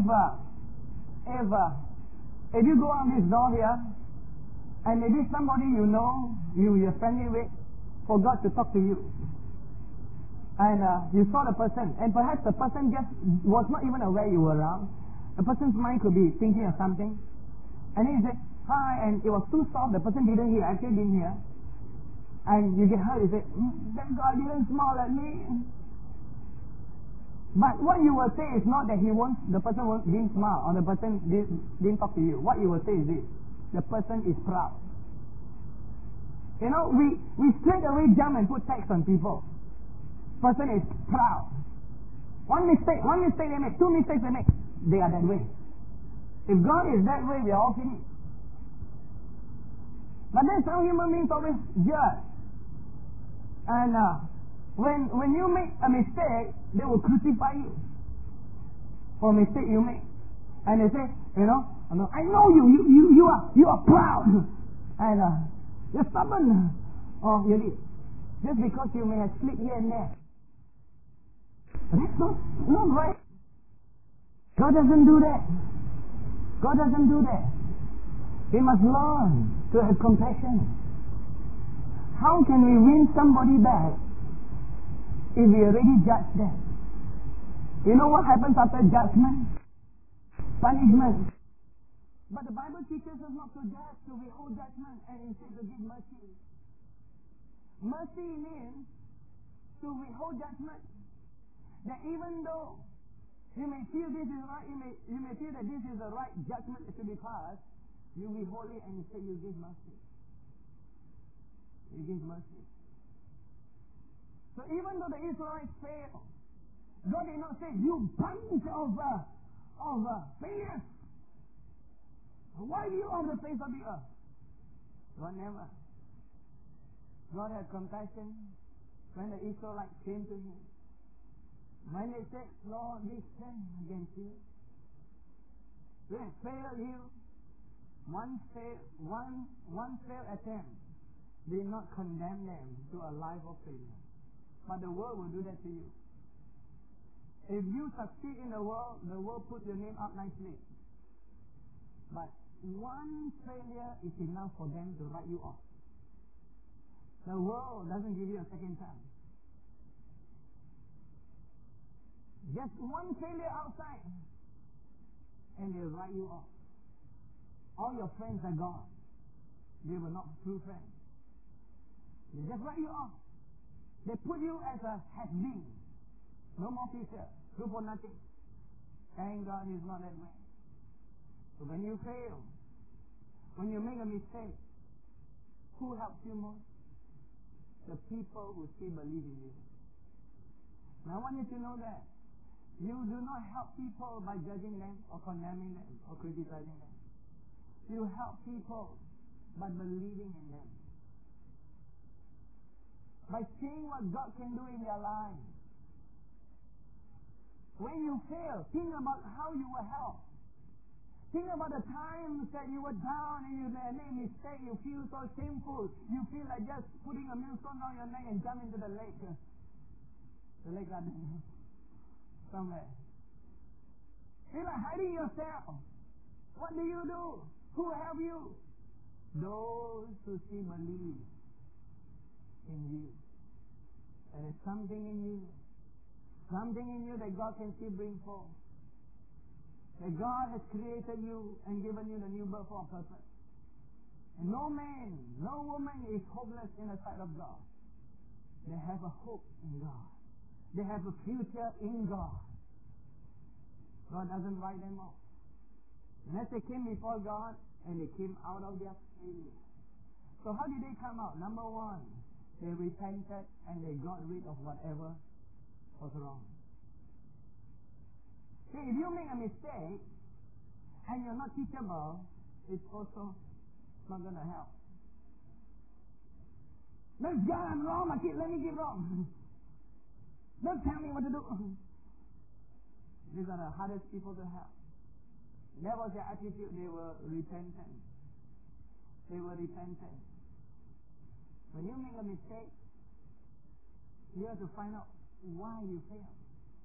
[SPEAKER 2] you go out this door here, and maybe somebody you know, you're friendly with, forgot to talk to you, and you saw the person, and perhaps the person just was not even aware you were around. The person's mind could be thinking of something, and then you say, hi, and it was too soft, the person didn't hear, actually didn't hear, and you get hurt, you say, that God didn't smile at me. But what you will say is not that the person didn't smile, or the person didn't talk to you. What you will say is this: the person is proud. You know, we straight away jump and put tags on people. Person is proud. One mistake they make, two mistakes they make, they are that way. If God is that way, we are all finished. But that's how human beings always judge. And when you make a mistake, they will crucify you for a mistake you make. And they say, I know you are proud, and you're stubborn, or you did, just because you may have slipped here and there. But that's not right. God doesn't do that. God doesn't do that. We must learn to have compassion. How can we win somebody back if we already judge them? You know what happens after judgment? Punishment. But the Bible teaches us not to judge, to withhold judgment, and instead to give mercy. Mercy means to withhold judgment. That even though you may feel this is right, you may feel that this is the right judgment to be passed, you withhold it and instead you give mercy. You give mercy. So even though the Israelites failed, God did not say, you bunch of failures, why do you on the face of the earth? God never. God had compassion when the Israelites came to Him. When they said, Lord, we sin against you. We have failed you. One failed attempt did not condemn them to a life of failure. But the world will do that to you. If you succeed in the world puts your name up nicely. But one failure is enough for them to write you off. The world doesn't give you a second chance. Just one failure outside, and they'll write you off. All your friends are gone. They were not true friends. They just write you off. They put you as a has-been. No more future. Good for nothing. Thank God He's not that way. So when you fail, when you make a mistake, who helps you most? The people who still believe in you. Now I want you to know that you do not help people by judging them or condemning them or criticizing them. You help people by believing in them. By seeing what God can do in their lives. When you fail, think about how you were helped. Think about the times that you were down and you made a mistake. You feel so shameful. You feel like just putting a millstone down your neck and jump into the lake. The lake garden. Somewhere. Feel like hiding yourself. What do? Who help you? Those who still believe in you. There is something in you. Something in you that God can still bring forth. That God has created you and given you the new birth for a purpose. And no man, no woman is hopeless in the sight of God. They have a hope in God. They have a future in God. God doesn't write them off. Unless they came before God and they came out of their failure. So how did they come out? Number one, they repented and they got rid of whatever was wrong. See, if you make a mistake and you're not teachable, it's also not going to help. Don't God, I'm wrong, my kid, let me get wrong. Don't tell me what to do. These are the hardest people to help. That was their attitude. They were repentant. They were repentant. When you make a mistake, you have to find out why you failed.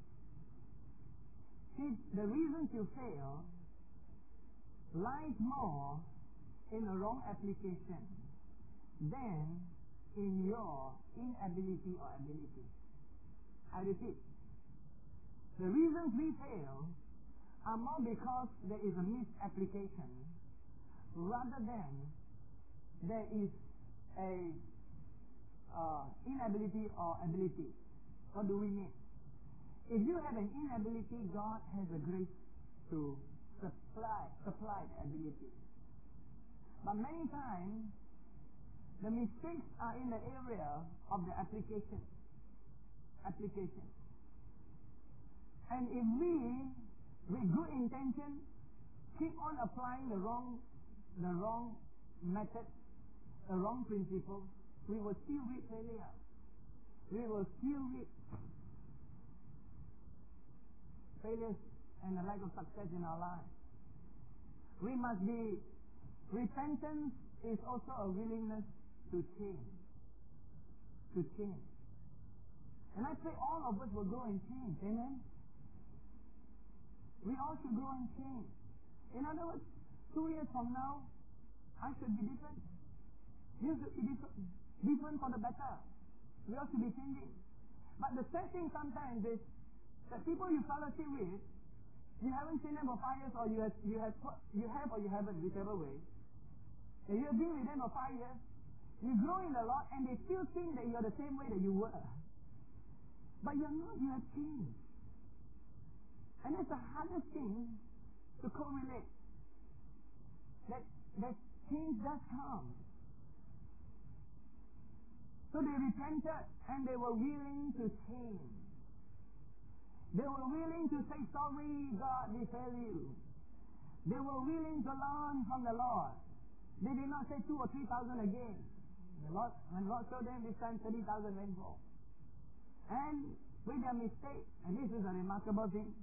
[SPEAKER 2] See, the reasons you fail lies more in a wrong application than in your inability or ability. I repeat, the reasons we fail are more because there is a misapplication rather than there is a inability or ability. What do we mean? If you have an inability, God has a grace to supply the ability. But many times, the mistakes are in the area of the application. And if we, with good intention, keep on applying the wrong method, the wrong principle, we will still reap failure. We will still reap failures and a lack of success in our lives. We must be, repentance is also a willingness to change. To change. And I pray all of us will grow and change. Amen? We all should grow and change. In other words, 2 years from now, I should be different. You should be different. Different for the better. We ought to be changing. But the sad thing sometimes is that people you fellowship with, you haven't seen them for 5 years, or you have or you haven't, whichever way. And you have been with them for 5 years, you grow in the Lord, and they still think that you're the same way that you were. But you're not, you have changed. And that's the hardest thing to correlate. That change does come. So they repented and they were willing to change. They were willing to say, sorry, God, we failed you. They were willing to learn from the Lord. They did not say 2,000 or 3,000 again. When Lord showed them this time, 30,000 went for. And with their mistake, and this is a remarkable thing,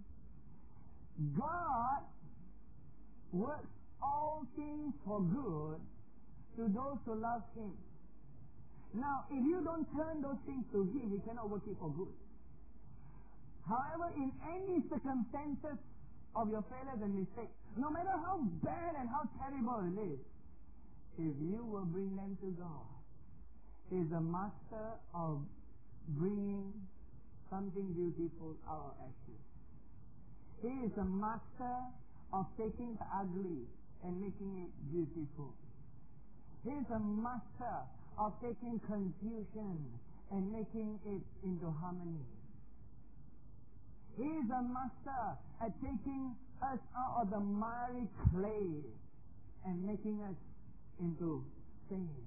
[SPEAKER 2] God works all things for good to those who love Him. Now, if you don't turn those things to Him, He cannot work it for good. However, in any circumstances of your failures and mistakes, no matter how bad and how terrible it is, if you will bring them to God, He is the master of bringing something beautiful out of ashes. He is the master of taking the ugly and making it beautiful. He is a master of taking confusion and making it into harmony. He is a master at taking us out of the miry clay and making us into saints.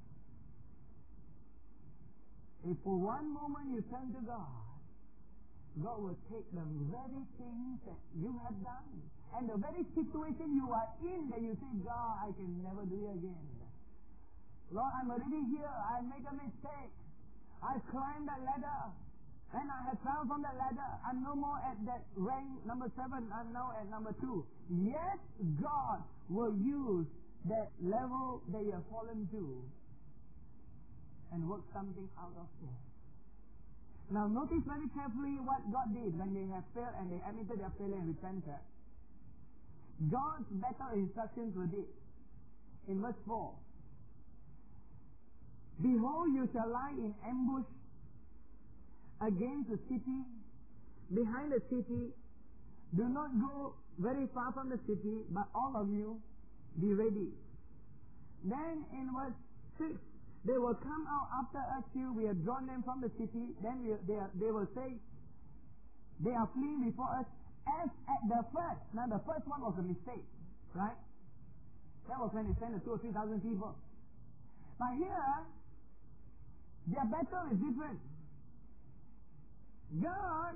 [SPEAKER 2] If for one moment you turn to God, God will take the very things that you have done and the very situation you are in that you say, God, I can never do it again. Lord, I'm already here. I make a mistake. I climbed that ladder and I have fell from that ladder. I'm no more at that rank number 7. I'm now at number 2. Yes, God will use that level that you have fallen to and work something out of it. Now notice very carefully what God did when they have failed and they admitted their failure and repented. God's better instructions were this. In verse 4. Behold, you shall lie in ambush against the city, behind the city. Do not go very far from the city, but all of you be ready. Then in verse 6, they will come out after us till we have drawn them from the city. Then they will say, they are fleeing before us as at the first. Now the first one was a mistake, right? That was when they sent the 2,000 or 3,000 people. But here, their battle is different. God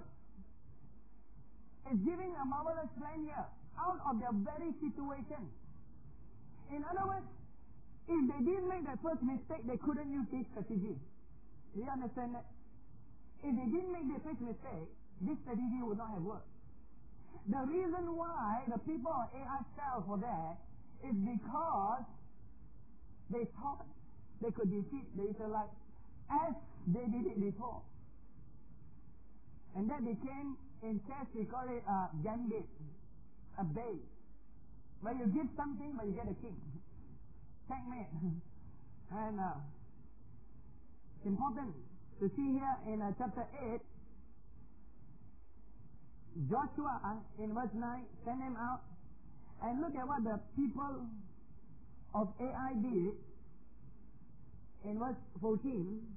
[SPEAKER 2] is giving a marvelous plan here out of their very situation. In other words, if they didn't make that first mistake, they couldn't use this strategy. Do you understand that? If they didn't make the first mistake, this strategy would not have worked. The reason why the people of Ai fell for that is because they thought they could defeat the Israelites as they did it before. And that became, in chess we call it a gambit, a bait. Where you give something but you get a king. Checkmate. And it's important to see here in chapter 8, Joshua in verse 9, send them out and look at what the people of Ai did in verse 14.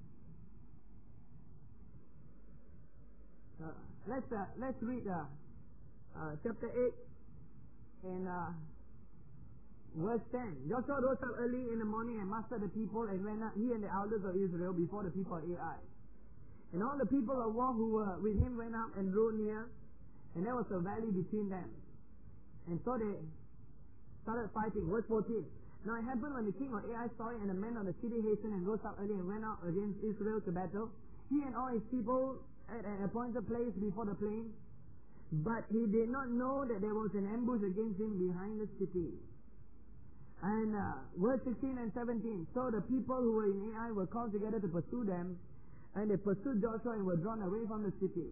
[SPEAKER 2] Let's read chapter 8 in verse 10. Joshua rose up early in the morning and mustered the people and went out, he and the elders of Israel, before the people of Ai. And all the people of war who were with him went up and drew near, and there was a valley between them. And so they started fighting. Verse 14. Now it happened when the king of Ai saw it, and the men of the city hastened and rose up early and went out against Israel to battle, he and all his people at an appointed place before the plain. But he did not know that there was an ambush against him behind the city. And verse 16 and 17. So the people who were in Ai were called together to pursue them, and they pursued Joshua and were drawn away from the city.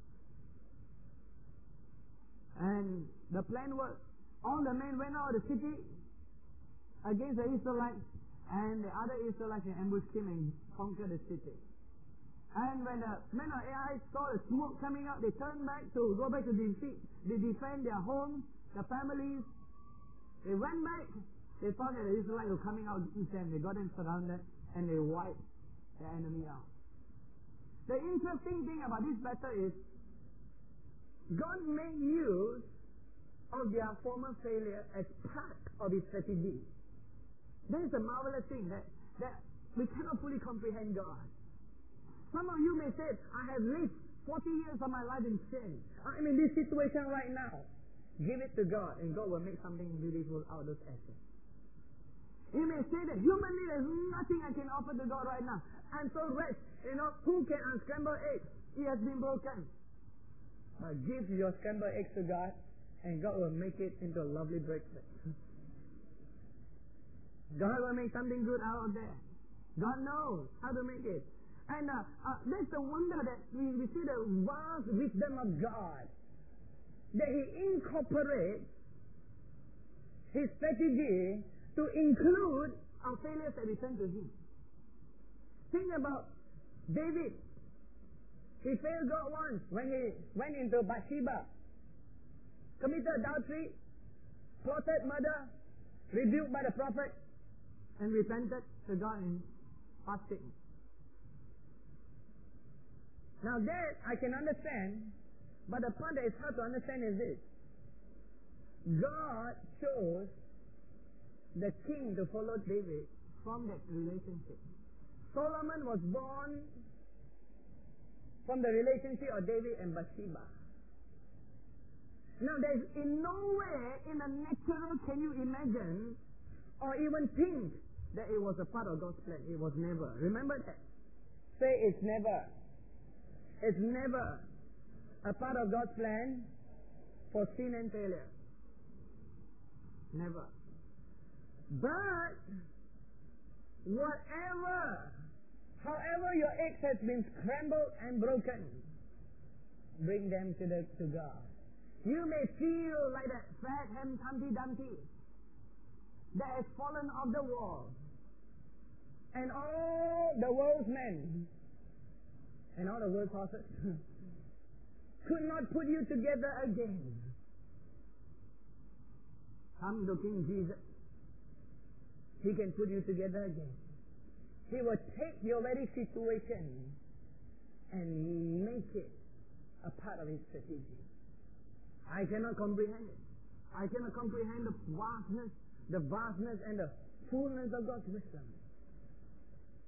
[SPEAKER 2] And the plan was, all the men went out of the city against the Israelites, and the other Israelites in ambush came and conquered the city. And when the men of Ai saw the smoke coming out, they turned back to go back to defeat. They defend their homes, their families. They went back. They found that the Israelites were coming out against them. They got them surrounded, and they wiped the enemy out. The interesting thing about this battle is God made use of their former failure as part of His strategy. This is a marvelous thing that we cannot fully comprehend God. Some of you may say, I have lived 40 years of my life in sin. I'm in this situation right now. Give it to God, and God will make something beautiful out of those ashes. You may say that humanly there's nothing I can offer to God right now. I'm so rich. Who can unscramble eggs? It has been broken. But give your scrambled eggs to God, and God will make it into a lovely breakfast. God will make something good out of there. God knows how to make it. And that's the wonder that we see the vast wisdom of God. That He incorporates His strategy to include our failures that we turn to Him. Think about David. He failed God once when he went into Bathsheba, committed adultery, plotted murder, rebuked by the prophet, and repented to God in fasting. Now that I can understand, but the part that is hard to understand is this. God chose the king to follow David from that relationship. Solomon was born from the relationship of David and Bathsheba. Now there's in no way in the natural can you imagine or even think that it was a part of God's plan. It was never. Remember that. Say it's never. It's never a part of God's plan for sin and failure. Never. But however your eggs has been scrambled and broken, bring them to God. You may feel like that fat Humpty Dumpty that has fallen off the wall, and all the world's men and all the world's horses could not put you together again. Come to King Jesus. He can put you together again. He will take your very situation and make it a part of His strategy. I cannot comprehend it. I cannot comprehend the vastness and the fullness of God's wisdom.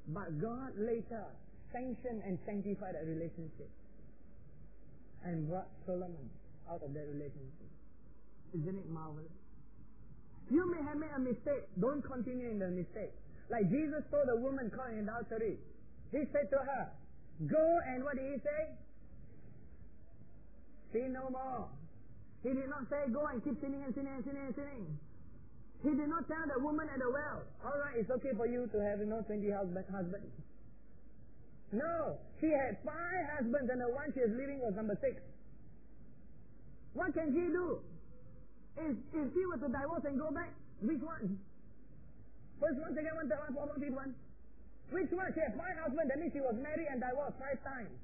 [SPEAKER 2] But God later sanctioned and sanctified that relationship and brought Solomon out of that relationship. Isn't it marvelous? You may have made a mistake. Don't continue in the mistake. Like Jesus told the woman caught in adultery. He said to her, go and what did he say? Sin no more. He did not say go and keep sinning and sinning and sinning and sinning. He did not tell the woman at the well, alright, it's okay for you to have 20 husbands. No, she had 5 husbands and the one she was living was number 6. What can she do? If she were to divorce and go back, which one? First one, second one, third one, fourth one, fifth one. Which one? She had 5 husbands, that means she was married and divorced 5 times.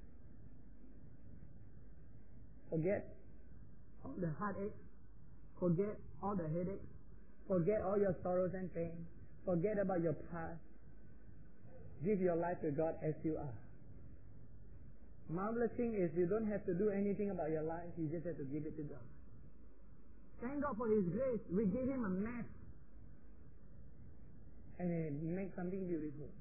[SPEAKER 2] Forget all the heartaches. Forget all the headaches. Forget all your sorrows and pain. Forget about your past. Give your life to God as you are. Marvelous thing is you don't have to do anything about your life. You just have to give it to God. Thank God for His grace. We gave Him a mess. And He makes something beautiful.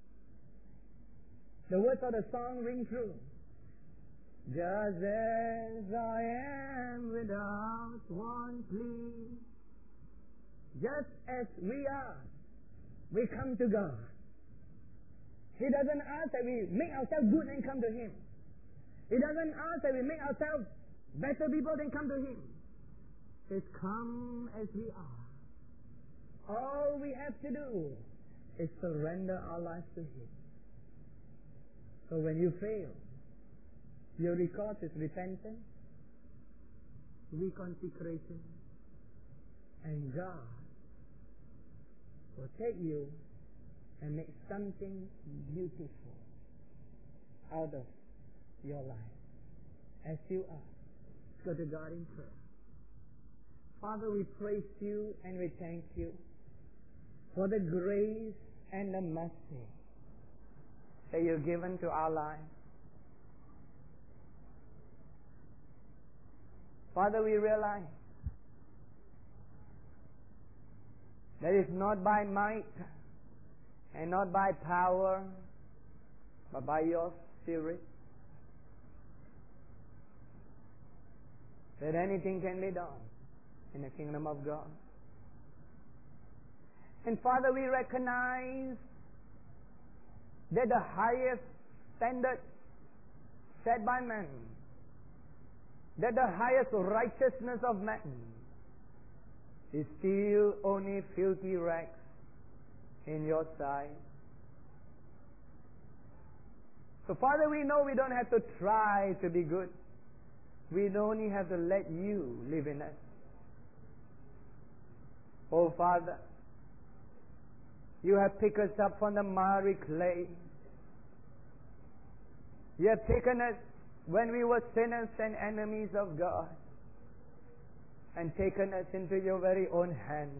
[SPEAKER 2] The words of the song ring true. Just as I am without one plea, just as we are, we come to God. He doesn't ask that we make ourselves good and come to Him. He doesn't ask that we make ourselves better people than come to Him. He says, come as we are. All we have to do is surrender our lives to Him. So when you fail, your recourse is repentance, reconsecration, and God will take you and make something beautiful out of your life as you are. Go to God in prayer. Father, we praise You and we thank You for the grace and the mercy that You've given to our lives. Father, we realize that it's not by might and not by power, but by Your Spirit that anything can be done in the kingdom of God. And Father, we recognize that the highest standard set by man, that the highest righteousness of man is still only filthy rags in Your sight. So Father, we know we don't have to try to be good. We only have to let You live in us. Oh Father, You have picked us up from the miry clay. You have taken us when we were sinners and enemies of God and taken us into Your very own hand.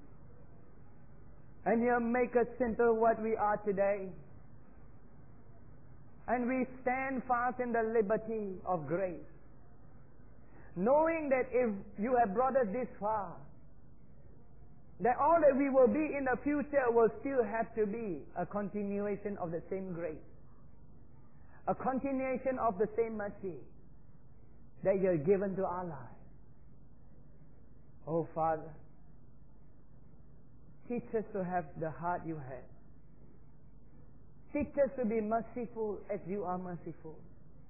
[SPEAKER 2] And You make us into what we are today. And we stand fast in the liberty of grace, knowing that if You have brought us this far, that all that we will be in the future will still have to be a continuation of the same grace, a continuation of the same mercy that You have given to our lives. Oh Father, teach us to have the heart You have. Teach us to be merciful as You are merciful.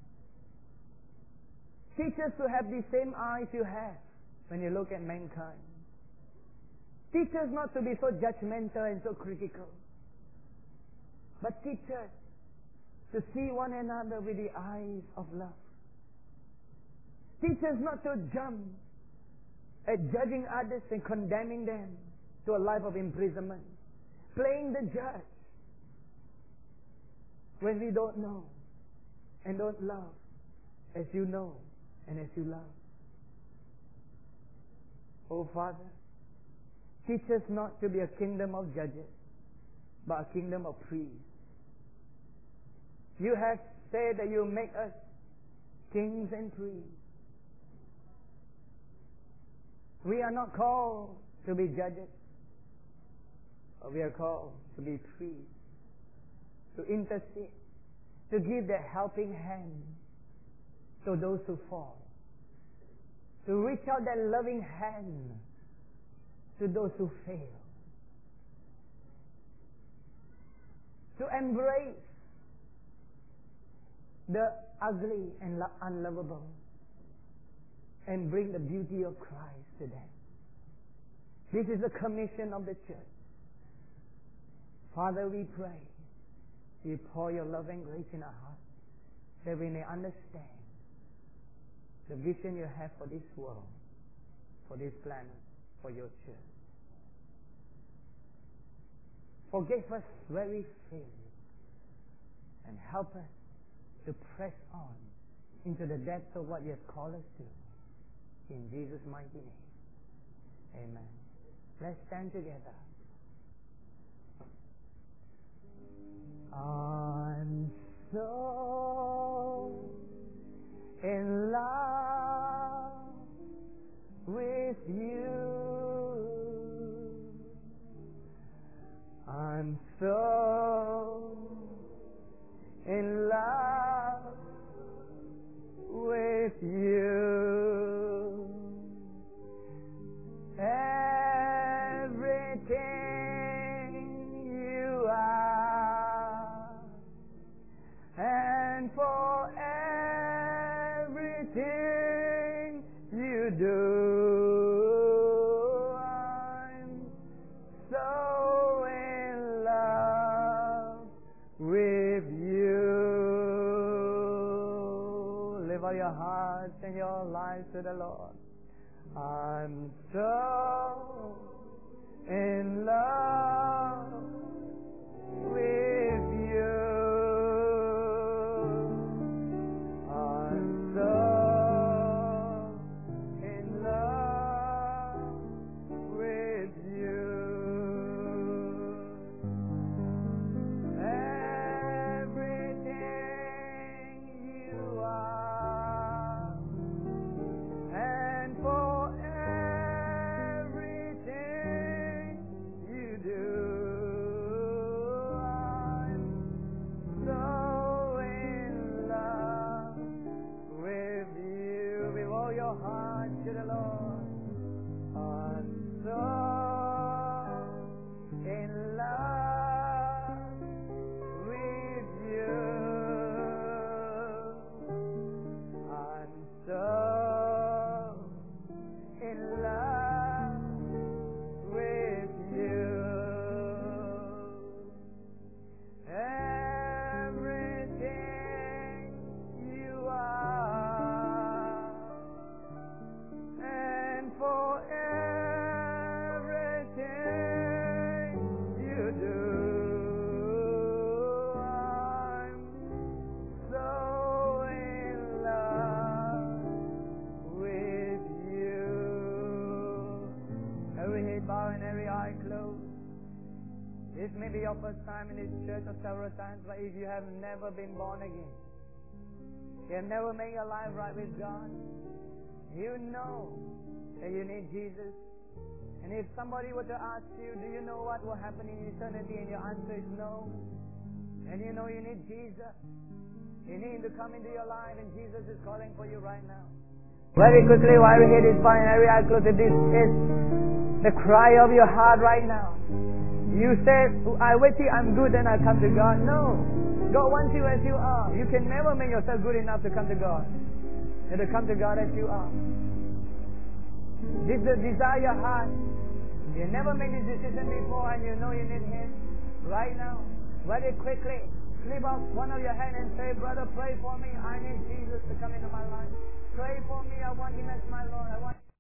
[SPEAKER 2] Teach us to have the same eyes You have when You look at mankind. Teach us not to be so judgmental and so critical, but teach us to see one another with the eyes of love. Teach us not to jump at judging others and condemning them to a life of imprisonment, playing the judge when we don't know and don't love as You know and as You love. Oh Father, teach us not to be a kingdom of judges, but a kingdom of priests. You have said that You make us kings and priests. We are not called to be judges, but we are called to be priests. to intercede, to give the helping hand to those who fall, to reach out that loving hand to those who fail, to embrace the ugly and unlovable and bring the beauty of Christ to them. This is the commission of the church. Father, we pray, you pour your love and grace in our hearts that we may understand the vision you have for this world, for this planet, for your church. Forgive us where we fail and help us to press on into the depths of what you have called us to. In Jesus' mighty name. Amen. Let's stand together. I'm so in love with you. I'm so in love with you. Everything you are, and for everything you do, I'm so in love with you. Lift up your hearts and your lives to the Lord. I'm so in love with you. I'm so in love with you. Everything you are, and for everything you do, I'm so in love with you. With all your heart to the Lord. I'm so in love with you. I'm so in love with you. Everything you are, and for everything you do, I'm so in love with you. Every head bowed and every eye closed. This may be your first time in this church or several times, but if you have never been born again, you have never made your life right with God, you know that you need Jesus. And if somebody were to ask you, do you know what will happen in eternity? And your answer is no. And you know you need Jesus. You need Him to come into your life, and Jesus is calling for you right now. Very quickly, while we hear this fine every eye closed, this is the cry of your heart right now. You say, I wait till I'm good and I come to God. No. God wants you as you are. You can never make yourself good enough to come to God. You have to come to God as you are. This is the desire of your heart. You never made this decision before and you know you need Him. Right now, very quickly, slip up one of your hands and say, brother, pray for me. I need Jesus to come into my life. Pray for me. I want Him as my Lord. I want